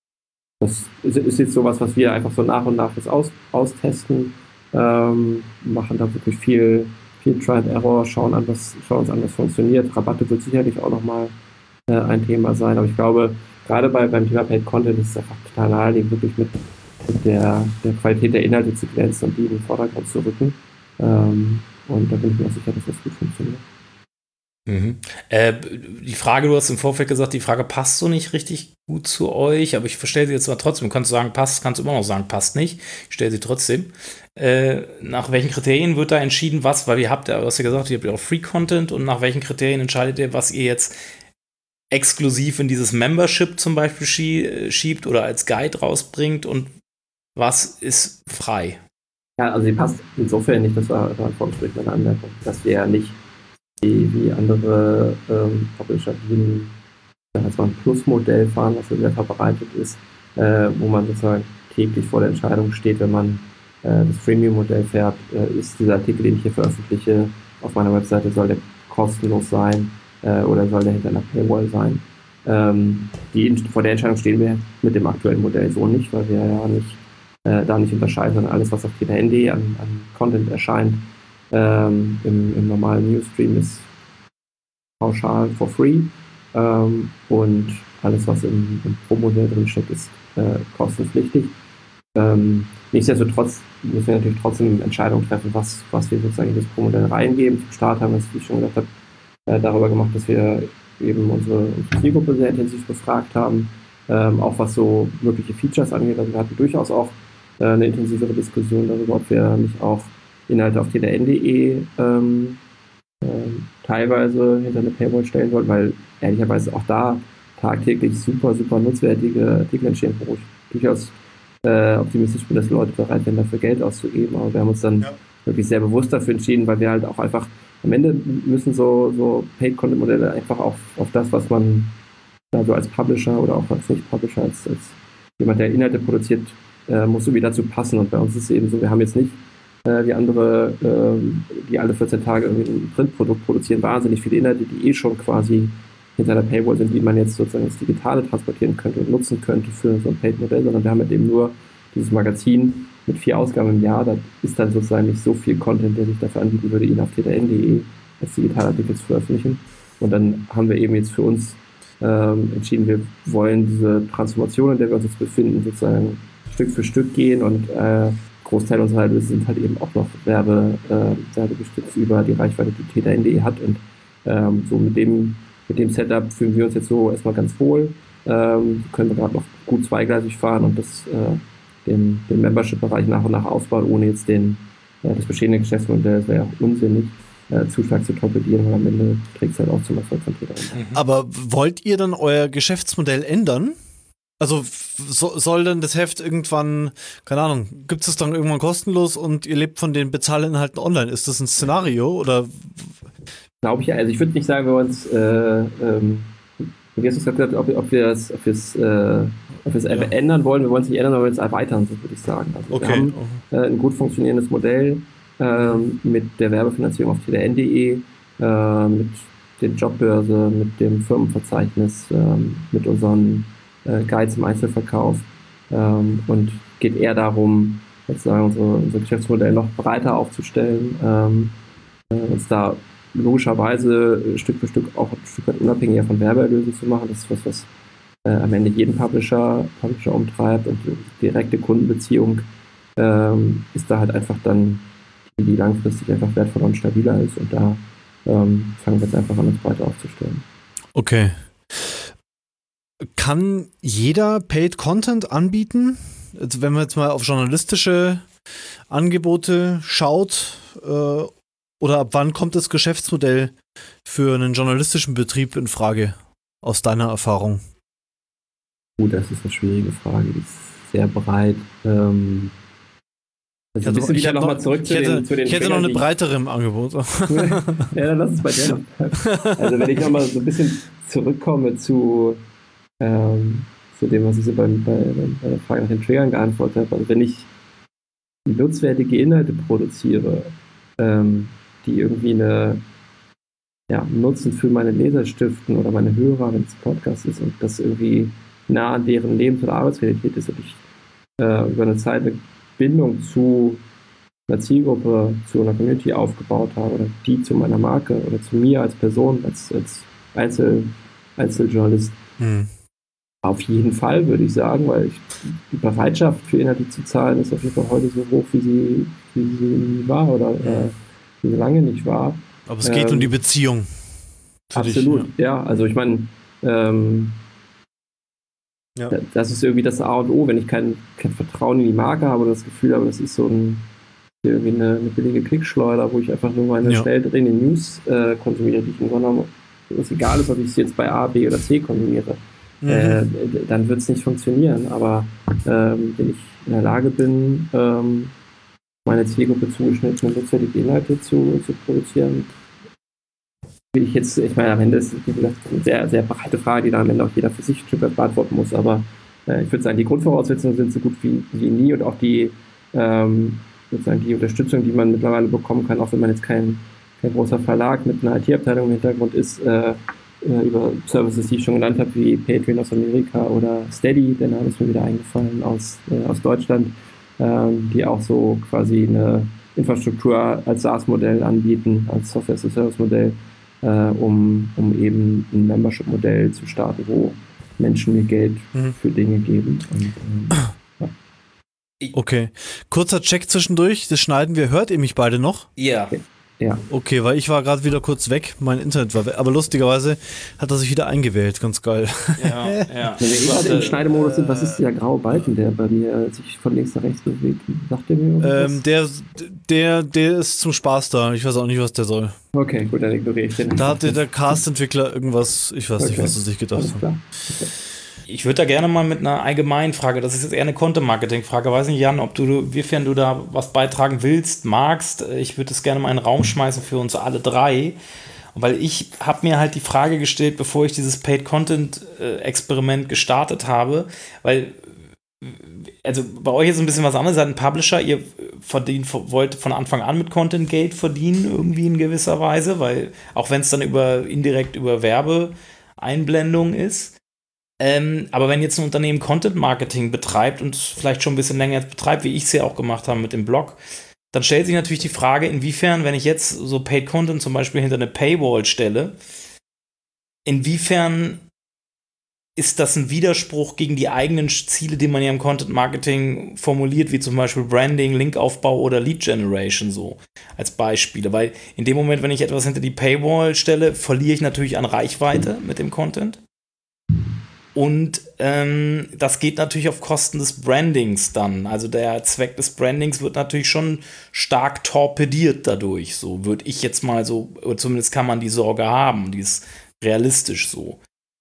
das ist, ist jetzt sowas, was wir einfach so nach und nach jetzt aus, austesten. Ähm, machen da wirklich viel, viel Try and Error, schauen, an, was, schauen uns an, was funktioniert. Rabatte wird sicherlich auch nochmal äh, ein Thema sein, aber ich glaube, gerade bei, beim Thema Paid Content ist es einfach total naheliegend, wirklich mit, mit der, der Qualität der Inhalte zu glänzen und die in den Vordergrund zu rücken. Ähm, und da bin ich mir auch sicher, dass das gut funktioniert. Mhm. Äh, die Frage, du hast im Vorfeld gesagt, die Frage passt so nicht richtig gut zu euch, aber ich verstehe sie jetzt mal trotzdem. Du kannst sagen, passt, kannst immer noch sagen, passt nicht. Ich stelle sie trotzdem. Äh, nach welchen Kriterien wird da entschieden, was? Weil ihr habt ja, du hast ja gesagt, ihr habt ja auch Free-Content und nach welchen Kriterien entscheidet ihr, was ihr jetzt exklusiv in dieses Membership zum Beispiel schie- schiebt oder als Guide rausbringt und was ist frei? Ja, also sie passt insofern nicht, das war ein Vorgespräch meine Anmerkung, dass wir ja nicht wie, wie andere ähm, Publisher wie ein, also ein Plus-Modell fahren, was sehr verbreitet ist, äh, wo man sozusagen täglich vor der Entscheidung steht, wenn man äh, das Freemium-Modell fährt, äh, ist dieser Artikel, den ich hier veröffentliche, auf meiner Webseite, soll der kostenlos sein äh, oder soll der hinter einer Paywall sein. Ähm, die, vor der Entscheidung stehen wir mit dem aktuellen Modell so nicht, weil wir ja nicht Äh, da nicht unterscheiden, sondern alles, was auf T D N D an, an Content erscheint, ähm, im, im normalen Newsstream ist pauschal for free ähm, und alles, was im, im Pro-Modell drinsteckt, ist äh, kostenpflichtig. Ähm, nichtsdestotrotz müssen wir natürlich trotzdem Entscheidungen treffen, was, was wir sozusagen in das Pro-Modell reingeben. Zum Start haben wir es, wie ich schon gesagt habe, äh, darüber gemacht, dass wir eben unsere, unsere Zielgruppe sehr intensiv befragt haben, ähm, auch was so mögliche Features angeht. Also wir hatten durchaus auch eine intensivere Diskussion darüber, ob wir nicht auch Inhalte auf T D N punkt de ähm, äh, teilweise hinter eine Paywall stellen wollen, weil ehrlicherweise auch da tagtäglich super, super nutzwertige Artikel entstehen, wo ich durchaus äh, optimistisch bin, dass Leute bereit wären, dafür Geld auszugeben. Aber wir haben uns dann ja. wirklich sehr bewusst dafür entschieden, weil wir halt auch einfach, am Ende müssen so, so Paid-Content-Modelle einfach auf, auf das, was man da so als Publisher oder auch als Nicht-Publisher, als, als jemand, der Inhalte produziert, Äh, muss irgendwie dazu passen. Und bei uns ist es eben so, wir haben jetzt nicht äh, wie andere, äh, die alle vierzehn Tage irgendwie ein Printprodukt produzieren, wahnsinnig viele Inhalte, die eh schon quasi hinter der Paywall sind, die man jetzt sozusagen ins Digitale transportieren könnte und nutzen könnte für so ein Paid-Modell, sondern wir haben halt eben nur dieses Magazin mit vier Ausgaben im Jahr. Da ist dann sozusagen nicht so viel Content, der sich dafür anbieten würde, ihn auf T D N punkt de als Digitalartikel zu veröffentlichen. Und dann haben wir eben jetzt für uns ähm, entschieden, wir wollen diese Transformation, in der wir uns jetzt befinden, sozusagen Stück für Stück gehen und äh, Großteil unserer Inhalte sind halt eben auch noch Werbe, äh, Werbegestützt über die Reichweite, die T D N punkt de hat und ähm, so mit dem, mit dem Setup fühlen wir uns jetzt so erstmal ganz wohl. Ähm, können wir gerade noch gut zweigleisig fahren und das, äh, den, den Membership-Bereich nach und nach ausbauen, ohne jetzt den, äh, das bestehende Geschäftsmodell, das wäre ja auch unsinnig, äh, zu stark zu torpedieren, weil am Ende trägt es halt auch zum Erfolg von T D N D. Mhm. Aber wollt ihr dann euer Geschäftsmodell ändern? Also so, soll denn das Heft irgendwann, keine Ahnung, gibt es dann irgendwann kostenlos und ihr lebt von den Bezahlinhalten online? Ist das ein Szenario oder? Glaube ich ja. Also ich würde nicht sagen, wir uns, äh, ähm, wie hast du gesagt, ob, ob wir es ob wir's, äh, ob wir's ja. ändern wollen. Wir wollen es nicht ändern, aber wir wollen es erweitern, so würde ich sagen. Also okay. Wir haben äh, ein gut funktionierendes Modell äh, mit der Werbefinanzierung auf T D N punkt de, äh, mit der Jobbörse, mit dem Firmenverzeichnis, äh, mit unseren Guides im Einzelverkauf ähm, und geht eher darum, sozusagen unsere, unser Geschäftsmodell noch breiter aufzustellen, ähm, äh, uns da logischerweise Stück für Stück auch ein Stück weit unabhängiger von Werbeerlösen zu machen. Das ist was, was äh, am Ende jeden Publisher, Publisher umtreibt und die direkte Kundenbeziehung ähm, ist da halt einfach dann, die, die langfristig einfach wertvoller und stabiler ist und da ähm, fangen wir jetzt einfach an, uns breiter aufzustellen. Okay. Kann jeder Paid Content anbieten? Also wenn man jetzt mal auf journalistische Angebote schaut, äh, oder ab wann kommt das Geschäftsmodell für einen journalistischen Betrieb in Frage, aus deiner Erfahrung? Gut, das ist eine schwierige Frage, die ist sehr breit. Ähm, also also, bist du wieder nochmal zurück zu ich hätte, den, zu den Ich hätte noch eine breitere im Angebot. Ja, dann lass es bei dir noch. Also wenn ich nochmal so ein bisschen zurückkomme zu Ähm, zu dem, was ich so bei, bei, bei der Frage nach den Triggern geantwortet habe. Also wenn ich nutzwertige Inhalte produziere, ähm, die irgendwie eine ja, Nutzen für meine Leser stiften oder meine Hörer, wenn es Podcast ist und das irgendwie nah an deren Lebens- oder Arbeitsrealität ist und ich äh, über eine Zeit eine Bindung zu einer Zielgruppe, zu einer Community aufgebaut habe oder die zu meiner Marke oder zu mir als Person, als, als Einzel, Einzeljournalist. Hm. Auf jeden Fall, würde ich sagen, weil ich, die Bereitschaft für Inhalte zu zahlen ist auf jeden Fall heute so hoch, wie sie, wie sie nie war oder äh, wie sie lange nicht war. Aber es geht ähm, um die Beziehung. Absolut, dich, ja. ja. Also ich meine, ähm, ja. das ist irgendwie das A und O, wenn ich kein, kein Vertrauen in die Marke habe oder das Gefühl habe, das ist so ein irgendwie eine, eine billige Klickschleuder, wo ich einfach nur meine ja. schnell drehenden News äh, konsumiere, die ich im Grunde genommen, es egal ist, ob ich es jetzt bei A, B oder C konsumiere, mhm. äh, dann wird es nicht funktionieren. Aber ähm, wenn ich in der Lage bin, ähm, meine Zielgruppe zugeschnittene nutzwertige Inhalte zu, zu produzieren, will ich jetzt, ich meine, am Ende ist wie gesagt, eine sehr, sehr breite Frage, die dann am Ende auch jeder für sich ein Stück weit beantworten muss. Aber äh, ich würde sagen, die Grundvoraussetzungen sind so gut wie, wie nie und auch die ähm, sozusagen die Unterstützung, die man mittlerweile bekommen kann, auch wenn man jetzt kein, kein großer Verlag mit einer I T-Abteilung im Hintergrund ist, äh, über Services, die ich schon genannt habe, wie Patreon aus Amerika oder Steady, der Name ist mir wieder eingefallen, aus, äh, aus Deutschland, äh, die auch so quasi eine Infrastruktur als SaaS-Modell anbieten, als Software-as-a-Service-Modell, äh, um, um eben ein Membership-Modell zu starten, wo Menschen mir Geld mhm. für Dinge geben. Und, ähm, ja. Okay. Kurzer Check zwischendurch, das schneiden wir. Hört ihr mich beide noch? Ja. Okay. Ja. Okay, weil ich war gerade wieder kurz weg, mein Internet war weg, aber lustigerweise hat er sich wieder eingewählt, ganz geil. Ja, ja. Wenn wir eh gerade im Schneidemodus sind, was ist der graue Balken, der bei mir sich von links nach rechts bewegt? Sagt der mir irgendwas? Ähm, der, der, der ist zum Spaß da, ich weiß auch nicht, was der soll. Okay, gut, dann ignoriere ich den. Da hatte der Cast-Entwickler irgendwas, ich weiß okay. nicht, was er sich gedacht hat. Okay. Ich würde da gerne mal mit einer allgemeinen Frage, das ist jetzt eher eine Content-Marketing-Frage, weiß nicht, Jan, ob du, inwiefern du da was beitragen willst, magst. Ich würde es gerne mal in den Raum schmeißen für uns alle drei, weil ich habe mir halt die Frage gestellt, bevor ich dieses Paid-Content-Experiment gestartet habe, weil, also bei euch ist ein bisschen was anderes, ihr seid ein Publisher, ihr verdient, wollt von Anfang an mit Content Geld verdienen, irgendwie in gewisser Weise, weil auch wenn es dann über indirekt über Werbeeinblendung ist. Ähm, aber wenn jetzt ein Unternehmen Content Marketing betreibt und vielleicht schon ein bisschen länger jetzt betreibt, wie ich es ja auch gemacht habe mit dem Blog, dann stellt sich natürlich die Frage, inwiefern, wenn ich jetzt so Paid Content zum Beispiel hinter eine Paywall stelle, inwiefern ist das ein Widerspruch gegen die eigenen Ziele, die man ja im Content Marketing formuliert, wie zum Beispiel Branding, Linkaufbau oder Lead Generation so als Beispiele, weil in dem Moment, wenn ich etwas hinter die Paywall stelle, verliere ich natürlich an Reichweite mit dem Content. Und ähm, das geht natürlich auf Kosten des Brandings dann. Also der Zweck des Brandings wird natürlich schon stark torpediert dadurch. So würde ich jetzt mal so, oder zumindest kann man die Sorge haben. Die ist realistisch so.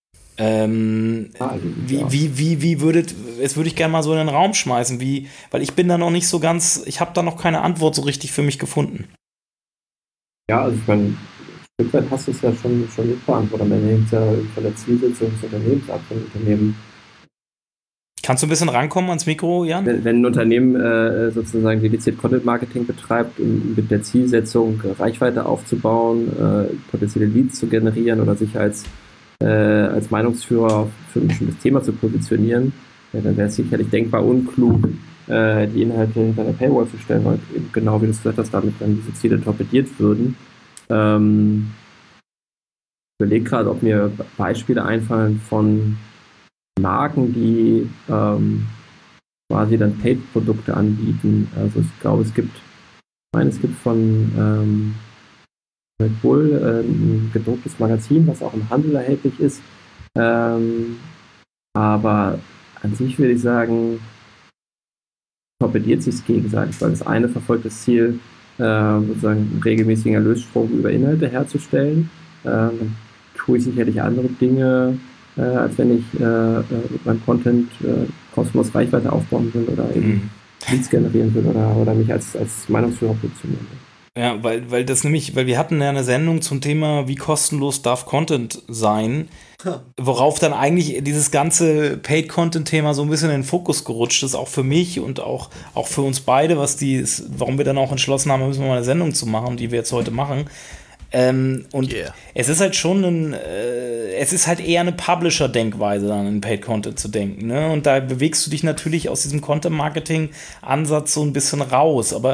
Ähm, ah, wie, ja. wie, wie, wie würdet, jetzt würde ich gerne mal so in den Raum schmeißen, wie, weil ich bin da noch nicht so ganz, ich habe da noch keine Antwort so richtig für mich gefunden. Ja, also ich meine, Stück weit hast du es ja schon, schon mit beantwortet. Am Ende hängt es ja von der Zielsetzung des Unternehmens ab, von Unternehmen. Kannst du ein bisschen rankommen ans Mikro, Jan? Wenn, wenn ein Unternehmen äh, sozusagen dediziert Content-Marketing betreibt, um mit der Zielsetzung Reichweite aufzubauen, äh, potenzielle Leads zu generieren oder sich als, äh, als Meinungsführer für ein bestimmtes Thema zu positionieren, ja, dann wäre es sicherlich denkbar unklug, äh, die Inhalte hinter der Paywall zu stellen, weil eben genau wie du es gesagt hast, damit dann diese Ziele torpediert würden. Ähm, ich überlege gerade, ob mir Beispiele einfallen von Marken, die ähm, quasi dann Paid-Produkte anbieten. Also ich glaube, es gibt, ich meine, es gibt von ähm, Red Bull äh, ein gedrucktes Magazin, was auch im Handel erhältlich ist. Ähm, aber an sich würde ich sagen, torpediert sich es gegenseitig, weil das eine verfolgt das Ziel, Äh, sozusagen einen regelmäßigen Erlösstrom über Inhalte herzustellen. Äh, dann tue ich sicherlich andere Dinge, äh, als wenn ich äh, mit meinem Content äh, kostenlos Reichweite aufbauen will oder eben mhm. Leads generieren will oder, oder mich als, als Meinungsführer positionieren will. Ja, weil, weil das nämlich, weil wir hatten ja eine Sendung zum Thema, wie kostenlos darf Content sein, worauf dann eigentlich dieses ganze Paid-Content-Thema so ein bisschen in den Fokus gerutscht ist, auch für mich und auch, auch für uns beide, was die, warum wir dann auch entschlossen haben, müssen wir mal eine Sendung zu machen, die wir jetzt heute machen. Ähm, und yeah. es ist halt schon ein, äh, es ist halt eher eine Publisher-Denkweise, dann in Paid-Content zu denken, ne? Und da bewegst du dich natürlich aus diesem Content-Marketing-Ansatz so ein bisschen raus, aber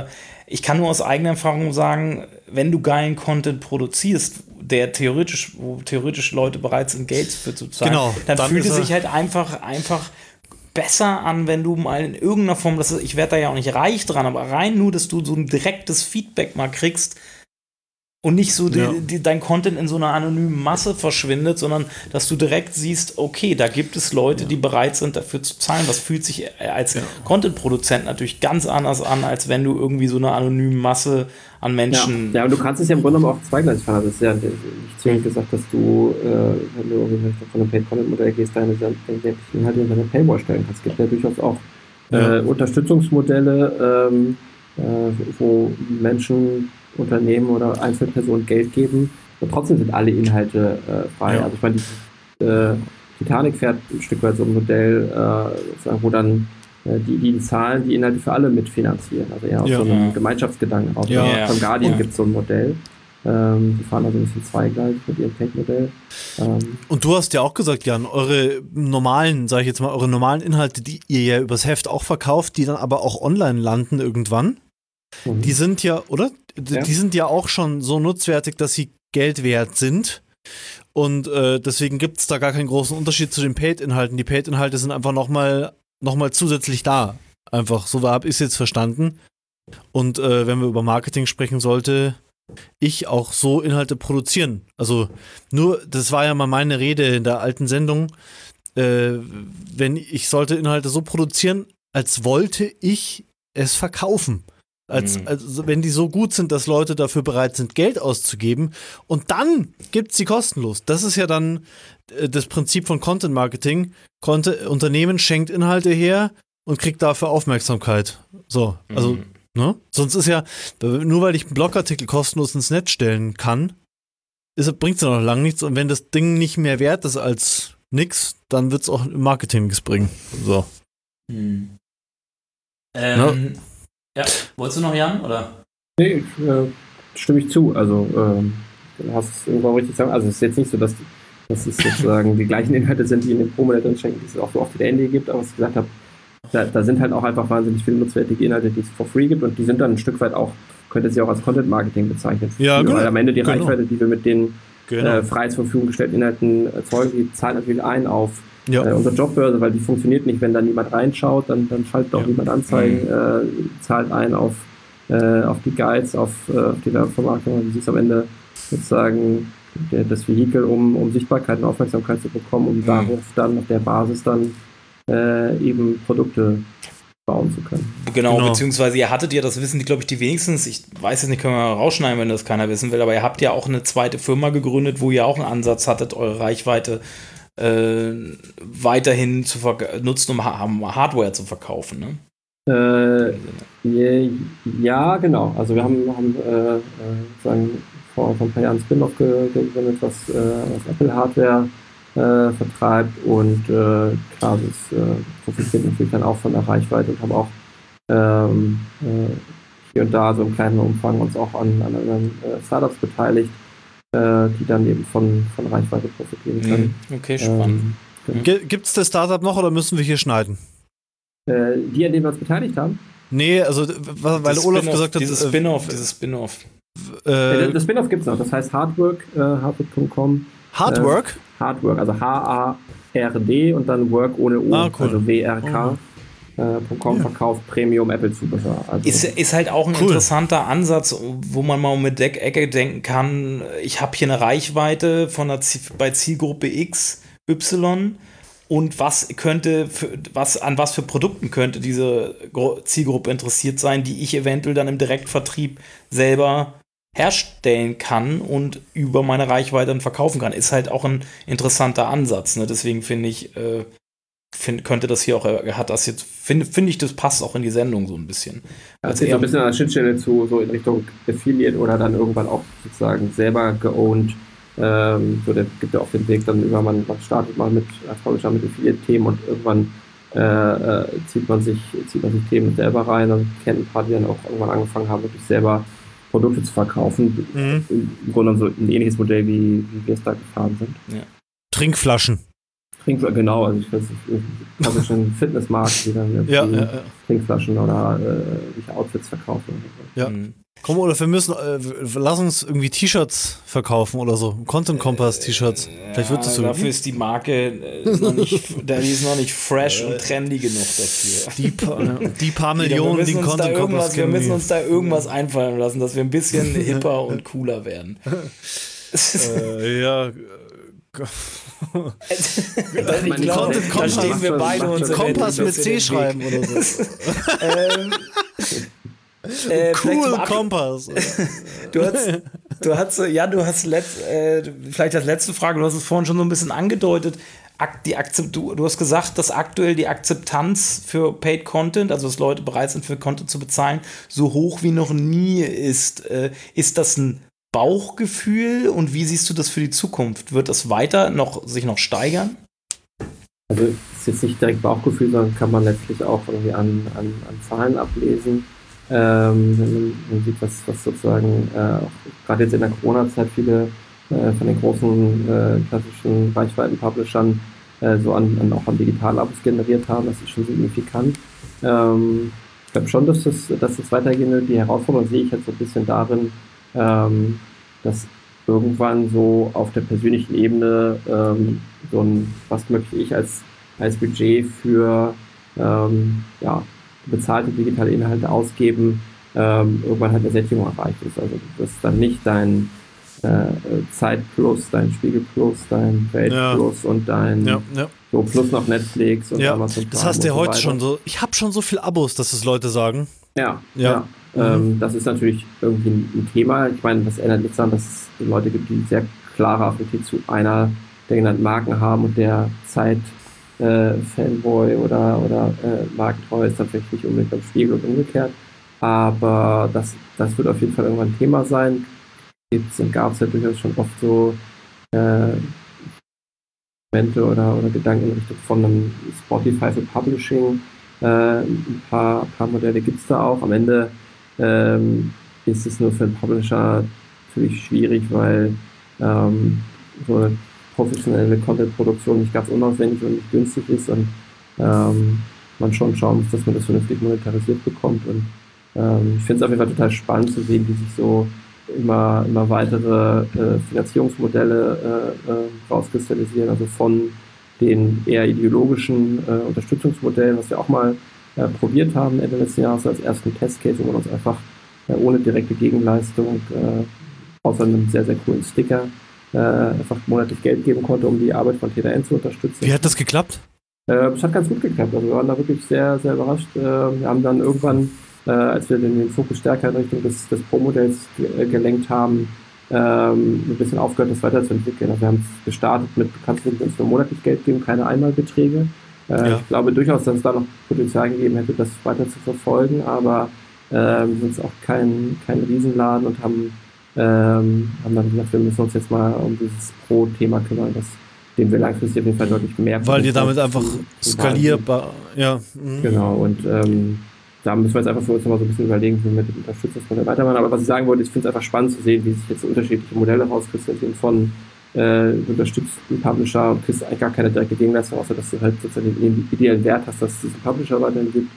ich kann nur aus eigener Erfahrung sagen, wenn du geilen Content produzierst, der theoretisch, wo theoretisch Leute bereit sind, Geld für zu zahlen, genau, dann, dann fühlt es er- sich halt einfach, einfach besser an, wenn du mal in irgendeiner Form, das ist, ich werde da ja auch nicht reich dran, aber rein nur, dass du so ein direktes Feedback mal kriegst und nicht so Ja. die, die, dein Content in so einer anonymen Masse verschwindet, sondern dass du direkt siehst, okay, da gibt es Leute, die bereit sind, dafür zu zahlen. Das fühlt sich als Content-Produzent natürlich ganz anders an, als wenn du irgendwie so eine anonyme Masse an Menschen... Ja, ja, und du kannst es ja im Grunde genommen auch zweigleisig fahren. Das ist ja nicht zwingend gesagt, dass du, äh, wenn du irgendwie von einem Paid-Content-Modell gehst, deine sämtlichen Inhalte in deine Paywall stellen kannst. Es gibt ja durchaus auch Ja. äh, Unterstützungsmodelle, ähm, äh, wo Menschen, Unternehmen oder Einzelpersonen Geld geben und trotzdem sind alle Inhalte äh, frei. Ja. Also ich meine, die äh, Titanic fährt ein Stück weit so ein Modell, äh, sozusagen, wo dann äh, die, die Zahlen die Inhalte für alle mitfinanzieren. Also eher aus Ja. so einem Gemeinschaftsgedanken raus. Ja. Ja. Von Guardian Und- gibt es so ein Modell. Ähm, die fahren also ein bisschen zweigleisig mit ihrem Paid-Modell. Ähm, Und du hast ja auch gesagt, Jan, eure normalen, sag ich jetzt mal, eure normalen Inhalte, die ihr ja übers Heft auch verkauft, die dann aber auch online landen irgendwann, mhm. die sind ja, oder? Die, Ja. die sind ja auch schon so nutzwertig, dass sie Geld wert sind. Und äh, deswegen gibt es da gar keinen großen Unterschied zu den Paid-Inhalten. Die Paid-Inhalte sind einfach nochmal noch mal zusätzlich da. Einfach, so habe ich es jetzt verstanden. Und äh, wenn wir über Marketing sprechen, sollte ich auch so Inhalte produzieren. Also nur, das war ja mal meine Rede in der alten Sendung, äh, wenn ich sollte Inhalte so produzieren, als wollte ich es verkaufen. Als, Mhm. also wenn die so gut sind, dass Leute dafür bereit sind, Geld auszugeben und dann gibt es sie kostenlos. Das ist ja dann äh, das Prinzip von Content Marketing. Content, Unternehmen schenkt Inhalte her und kriegt dafür Aufmerksamkeit. So, also Mhm. ne? Sonst ist ja, nur weil ich einen Blogartikel kostenlos ins Netz stellen kann, bringt es ja noch lange nichts. Und wenn das Ding nicht mehr wert ist als nix, dann wird es auch im Marketing nichts bringen. So. Hm. Ähm, ja, wolltest du noch, Jan, oder? Nee, äh, stimme ich zu. Also, ähm, du hast es irgendwo richtig sagen. Also, es ist jetzt nicht so, dass, dass es sozusagen die gleichen Inhalte sind, die in den Pro-Modell drin schenken, die es auch so oft wieder ähnliche gibt. Aber was ich gesagt habe, da, da sind halt auch einfach wahnsinnig viele nutzwertige Inhalte, die es for free gibt und die sind dann ein Stück weit auch, könnte sie auch als Content-Marketing bezeichnen. Ja, genau. Weil am Ende die Genau. Reichweite, die wir mit den Genau. äh, frei zur Verfügung gestellten Inhalten erzeugen, die zahlen natürlich ein auf Ja. äh, unsere Jobbörse, weil die funktioniert nicht, wenn da niemand reinschaut, dann, dann schaltet auch Ja. niemand Anzeigen, äh, zahlt ein auf, äh, auf die Guides, auf, äh, auf die Werbevermarktung. Also sie ist am Ende sozusagen der, das Vehikel, um, um Sichtbarkeit und Aufmerksamkeit zu bekommen, um Mhm. darauf dann auf der Basis dann äh, eben Produkte bauen zu können. Genau, Genau. beziehungsweise ihr hattet ja, das wissen die, glaube ich, die wenigstens, ich weiß es nicht, können wir mal rausschneiden, wenn das keiner wissen will, aber ihr habt ja auch eine zweite Firma gegründet, wo ihr auch einen Ansatz hattet, eure Reichweite äh, weiterhin zu verk- nutzen, um ha- Hardware zu verkaufen, ne? Äh, je- ja, genau. Also wir haben, haben äh, äh, sagen, vor, vor ein paar Jahren ein Spin-off ge- gegründet, was, äh, was Apple-Hardware äh, vertreibt und äh, klar, das äh, profitiert natürlich dann auch von der Reichweite und haben auch ähm, äh, hier und da so im kleinen Umfang uns auch an, an anderen äh, Startups beteiligt, äh, die dann eben von, von Reichweite profitieren können. Okay, spannend. Ähm, G- Gibt's das Startup noch oder müssen wir hier schneiden? äh, die, an denen wir uns beteiligt haben, Nee, also w- weil Das Olaf Spin-off, gesagt hat, dieses äh, Spin-off, dieses Spin-off. äh, äh, das Spin-off gibt es noch, das heißt Hardwork, äh, hardwork punkt com. Hardwork. Hardwork, also H A R D und dann Work ohne O, Ah, cool. also W R K. Äh, .com Ja. verkauft Premium Apple-Zubehör. Also, Ist, ist halt auch ein Cool. interessanter Ansatz, wo man mal mit der Ecke denken kann, ich habe hier eine Reichweite von der Ziel, bei Zielgruppe X, Y und was könnte, für, was, an was für Produkten könnte diese Gro- Zielgruppe interessiert sein, die ich eventuell dann im Direktvertrieb selber herstellen kann und über meine Reichweite dann verkaufen kann. Ist halt auch ein interessanter Ansatz. Ne? Deswegen finde ich, äh, find, könnte das hier auch, er hat das jetzt, finde find ich, das passt auch in die Sendung so ein bisschen. das Also ist so eher- ein bisschen an der Schnittstelle zu, so in Richtung Affiliate oder dann irgendwann auch sozusagen selber geowned. Ähm, so, der gibt ja auch den Weg dann über, man, man startet mal mit, als Publisher mit Affiliate-Themen und irgendwann äh, äh, zieht man sich, zieht man sich Themen selber rein und kennt ein paar, die dann auch irgendwann angefangen haben, wirklich selber Produkte zu verkaufen. Mhm. Im Grunde so ein ähnliches Modell, wie, wie wir es da gefahren sind. Trinkflaschen. Trinkflaschen, genau, also ich weiß nicht, klassischen Fitnessmarkt, die dann ja, ja, ja. Trinkflaschen oder äh, welche Outfits verkaufen. Ja. Mhm. Komm, oder wir müssen, äh, lass uns irgendwie T-Shirts verkaufen oder so. Content Kompass T-Shirts. Äh, Vielleicht wird das so. Dafür ist die Marke äh, ist noch nicht, die ist noch nicht fresh und trendy genug dafür. Die, pa die paar Millionen, die Content Kompass Wir müssen uns da irgendwas einfallen lassen, dass wir ein bisschen hipper und cooler werden. äh, ja. ich glaube, da stehen wir beide uns Kompass mit C schreiben oder so. ähm, Äh, cool Kompass. du hast, du hast, ja, du hast letzt, äh, vielleicht als letzte Frage, du hast es vorhin schon so ein bisschen angedeutet. Die Akzept, du, du hast gesagt, dass aktuell die Akzeptanz für Paid Content, also dass Leute bereit sind, für Content zu bezahlen, so hoch wie noch nie ist. Äh, ist das ein Bauchgefühl und wie siehst du das für die Zukunft? Wird das weiter noch sich noch steigern? Also es ist jetzt nicht direkt Bauchgefühl, sondern kann man letztlich auch irgendwie an, an, an Zahlen ablesen. Ähm, wenn man, man sieht, was, was sozusagen äh, auch gerade jetzt in der Corona-Zeit viele äh, von den großen äh, klassischen Reichweiten-Publishern äh, so an, an auch an Digital-Abos generiert haben, das ist schon signifikant. Ähm, ich glaube schon, dass das, dass das weitergehen wird. Die Herausforderung sehe ich jetzt so ein bisschen darin, ähm, dass irgendwann so auf der persönlichen Ebene ähm, so ein, was möchte ich als, als Budget für ähm, ja, bezahlte digitale Inhalte ausgeben, ähm, irgendwann halt eine Sättigung erreicht ist. Also das ist dann nicht dein äh, Zeit Plus, dein Spiegel Plus, dein Welt ja. Plus und dein ja, ja. so Plus noch Netflix und ja. Amazon Prime. Das hast du ja heute so schon so. Ich habe schon so viel Abos, dass es Leute sagen. Ja, ja. ja. Mhm. Ähm, das ist natürlich irgendwie ein, ein Thema. Ich meine, das ändert nichts daran, dass es Leute gibt, die sehr klare Affinität zu einer der genannten Marken haben und der Zeit Äh, Fanboy oder, oder äh, markentreu ist tatsächlich nicht unbedingt am Spiegel und umgekehrt. Aber das, das wird auf jeden Fall irgendwann ein Thema sein. Gibt's und gab es ja durchaus schon oft so äh, Momente oder, oder Gedanken in Richtung von einem Spotify für Publishing. Äh, ein paar, paar Modelle gibt es da auch. Am Ende ähm, ist es nur für einen Publisher natürlich schwierig, weil ähm, so eine professionelle Content-Produktion nicht ganz unaufwendig und nicht günstig ist und ähm, man schon schauen muss, dass man das vernünftig monetarisiert bekommt. Und ähm, ich finde es auf jeden Fall total spannend zu sehen, wie sich so immer, immer weitere äh, Finanzierungsmodelle äh, äh, rauskristallisieren, also von den eher ideologischen äh, Unterstützungsmodellen, was wir auch mal äh, probiert haben Ende letzten Jahres als ersten Testcase, wo man uns einfach äh, ohne direkte Gegenleistung äh, außer einem sehr, sehr coolen Sticker Äh, einfach monatlich Geld geben konnte, um die Arbeit von T D N zu unterstützen. Wie hat das geklappt? Äh, es hat ganz gut geklappt. Also wir waren da wirklich sehr, sehr überrascht. Äh, wir haben dann irgendwann, äh, als wir den, den Fokus stärker in Richtung des, des Pro-Modells ge gelenkt haben, ähm, ein bisschen aufgehört, das weiterzuentwickeln. Also wir haben es gestartet mit, du kannst uns nur monatlich Geld geben, keine Einmalbeträge. Äh, ja. Ich glaube durchaus, dass es da noch Potenzial gegeben hätte, das weiter zu verfolgen, aber äh, wir sind jetzt auch kein, kein Riesenladen und haben Ähm, haben dann gesagt, wir müssen uns jetzt mal um dieses Pro-Thema kümmern, das, dem wir langfristig auf jeden Fall deutlich mehr. Weil ihr damit einfach skalierbar, ja. Mhm. Genau, und ähm, da müssen wir jetzt einfach für uns nochmal so ein bisschen überlegen, wie wir mit dem Unterstützungsmodell weitermachen. Aber was ich sagen wollte, ich finde es einfach spannend zu sehen, wie sich jetzt so unterschiedliche Modelle rauskristallisieren von äh, unterstützten Publisher und kriegst eigentlich gar keine direkte Gegenleistung, außer dass du halt sozusagen den ideellen Wert hast, dass es diesen Publisher weiterhin gibt.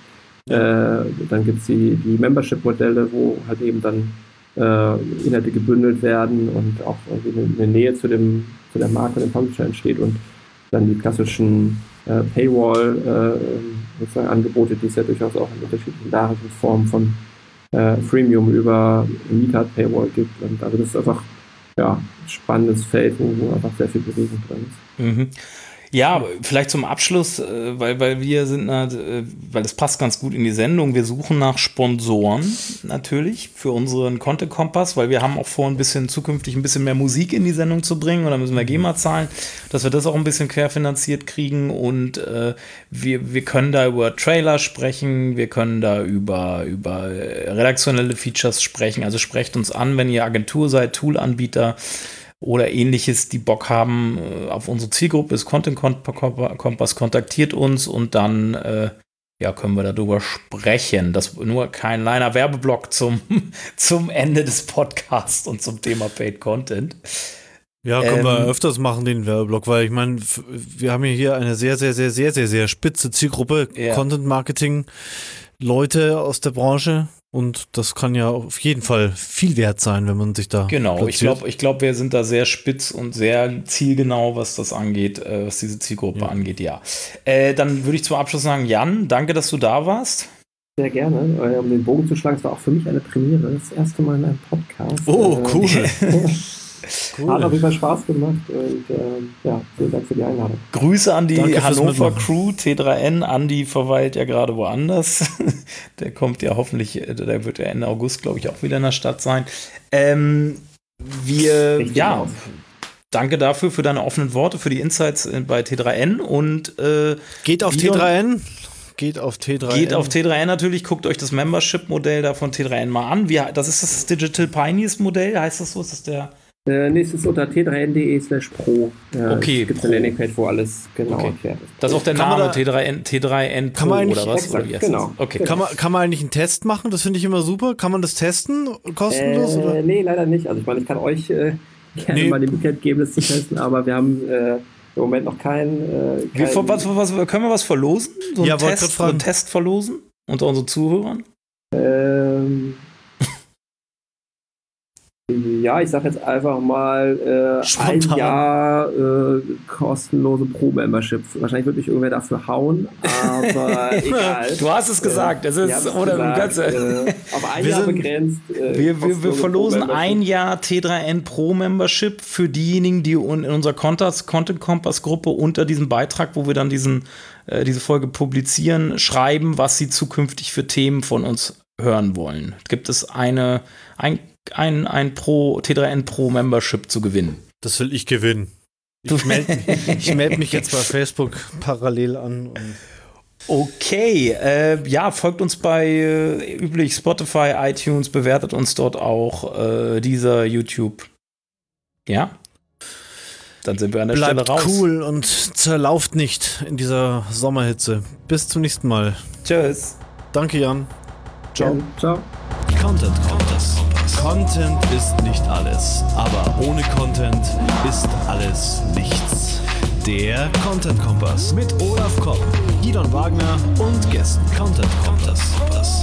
Äh, dann gibt es die, die Membership-Modelle, wo halt eben dann Äh, Inhalte gebündelt werden und auch eine, eine Nähe zu dem zu der Marke und dem Publisher entsteht und dann die klassischen äh, Paywall äh, sozusagen Angebote, die es ja durchaus auch in unterschiedlichen darreichen Formen von äh, Freemium über Meetup Paywall gibt und also das ist einfach ja ein spannendes Feld, wo, wo einfach sehr viel Bewegung drin ist. Mhm. Ja, vielleicht zum Abschluss, äh, weil, weil wir sind, äh, weil das passt ganz gut in die Sendung, wir suchen nach Sponsoren natürlich für unseren Content Kompass, weil wir haben auch vor, ein bisschen zukünftig ein bisschen mehr Musik in die Sendung zu bringen und da müssen wir GEMA zahlen, dass wir das auch ein bisschen querfinanziert kriegen und äh, wir, wir können da über Trailer sprechen, wir können da über, über redaktionelle Features sprechen, also sprecht uns an, wenn ihr Agentur seid, Toolanbieter oder ähnliches, die Bock haben auf unsere Zielgruppe, ist Content Kompass, kontaktiert uns und dann äh, ja, können wir darüber sprechen. Das nur kein kleiner Werbeblock zum, zum Ende des Podcasts und zum Thema Paid Content. Ja, können Ähm, wir öfters machen, den Werbeblock, weil ich meine, f- wir haben ja hier eine sehr, sehr, sehr, sehr, sehr, sehr spitze Zielgruppe, Ja. Content Marketing, Leute aus der Branche und das kann ja auf jeden Fall viel wert sein, wenn man sich da Genau, ich platziert. glaube, ich glaub, wir sind da sehr spitz und sehr zielgenau, was das angeht, äh, was diese Zielgruppe Ja. angeht, ja. Äh, dann würde ich zum Abschluss sagen, Jan, danke, dass du da warst. Sehr gerne. Äh, Um den Bogen zu schlagen, es war auch für mich eine Premiere. Das erste Mal in einem Podcast. Oh, Äh, cool. Hat auf jeden Fall Spaß gemacht und ähm, ja, vielen Dank für die Einladung. Grüße an die Danke fürs Hannover Mitmachen. Crew, T drei N. Andi verweilt ja gerade woanders. Der kommt ja hoffentlich, äh, der wird ja Ende August, glaube ich, auch wieder in der Stadt sein. Ähm, wir, Richtig ja, aus. danke dafür, für deine offenen Worte, für die Insights äh, bei T drei N und äh, Geht auf Wir- T drei N. Geht auf T drei N. geht auf T drei N natürlich, guckt euch das Membership-Modell da von T drei N mal an. Wie, das ist das Digital Pioneers-Modell, heißt das so? Ist das der? Äh, nächstes unter t drei n punkt de slash pro. Äh, Okay, Es gibt pro. eine Landingpage, wo alles genau Okay. erklärt ist. Das ist auch der Kann man Name da- T drei N, T drei N Kann Pro man eigentlich- oder was? Exakt, oder wie heißt genau. das? Okay. Genau. Kann man, kann man eigentlich einen Test machen? Das finde ich immer super. Kann man das testen? Kostenlos? Äh, oder? nee, leider nicht. Also ich meine, ich kann euch äh, gerne Nee. mal die Möglichkeit geben, das zu testen, aber wir haben äh, im Moment noch keinen. Äh, Wir, kein, was, was, können wir was verlosen? So einen, Ja, wollte Test, grad so fragen. einen Test verlosen unter unseren Zuhörern? ähm, ja, ich sag jetzt einfach mal äh, ein Spontan. Jahr äh, kostenlose Pro-Membership. Wahrscheinlich wird mich irgendwer dafür hauen, aber egal. Du hast es gesagt. Es Wir ist, haben's oder gesagt, ganz, äh, auf ein Wir Jahr sind- begrenzt. Äh, wir, wir, wir kostenlose verlosen Pro-Membership. ein Jahr T drei N Pro Membership für diejenigen, die un- in unserer Content Content Kompass Gruppe unter diesem Beitrag, wo wir dann diesen, äh, diese Folge publizieren, schreiben, was sie zukünftig für Themen von uns hören wollen. Gibt es eine, ein, ein, ein Pro, T drei N Pro Membership zu gewinnen? Das will ich gewinnen. Ich melde ich meld mich jetzt bei Facebook parallel an. Und Okay, äh, ja, folgt uns bei äh, üblich Spotify, iTunes, bewertet uns dort auch, äh, dieser YouTube. Ja? Dann sind wir an der bleibt Stelle raus. cool und zerlauft nicht in dieser Sommerhitze. Bis zum nächsten Mal. Tschüss. Danke, Jan. Ciao. Ja, ciao. Content Kompass. Content ist nicht alles, aber ohne Content ist alles nichts. Der Content Kompass mit Olaf Kopp, Gidon Wagner und Gästen. Content Kompass.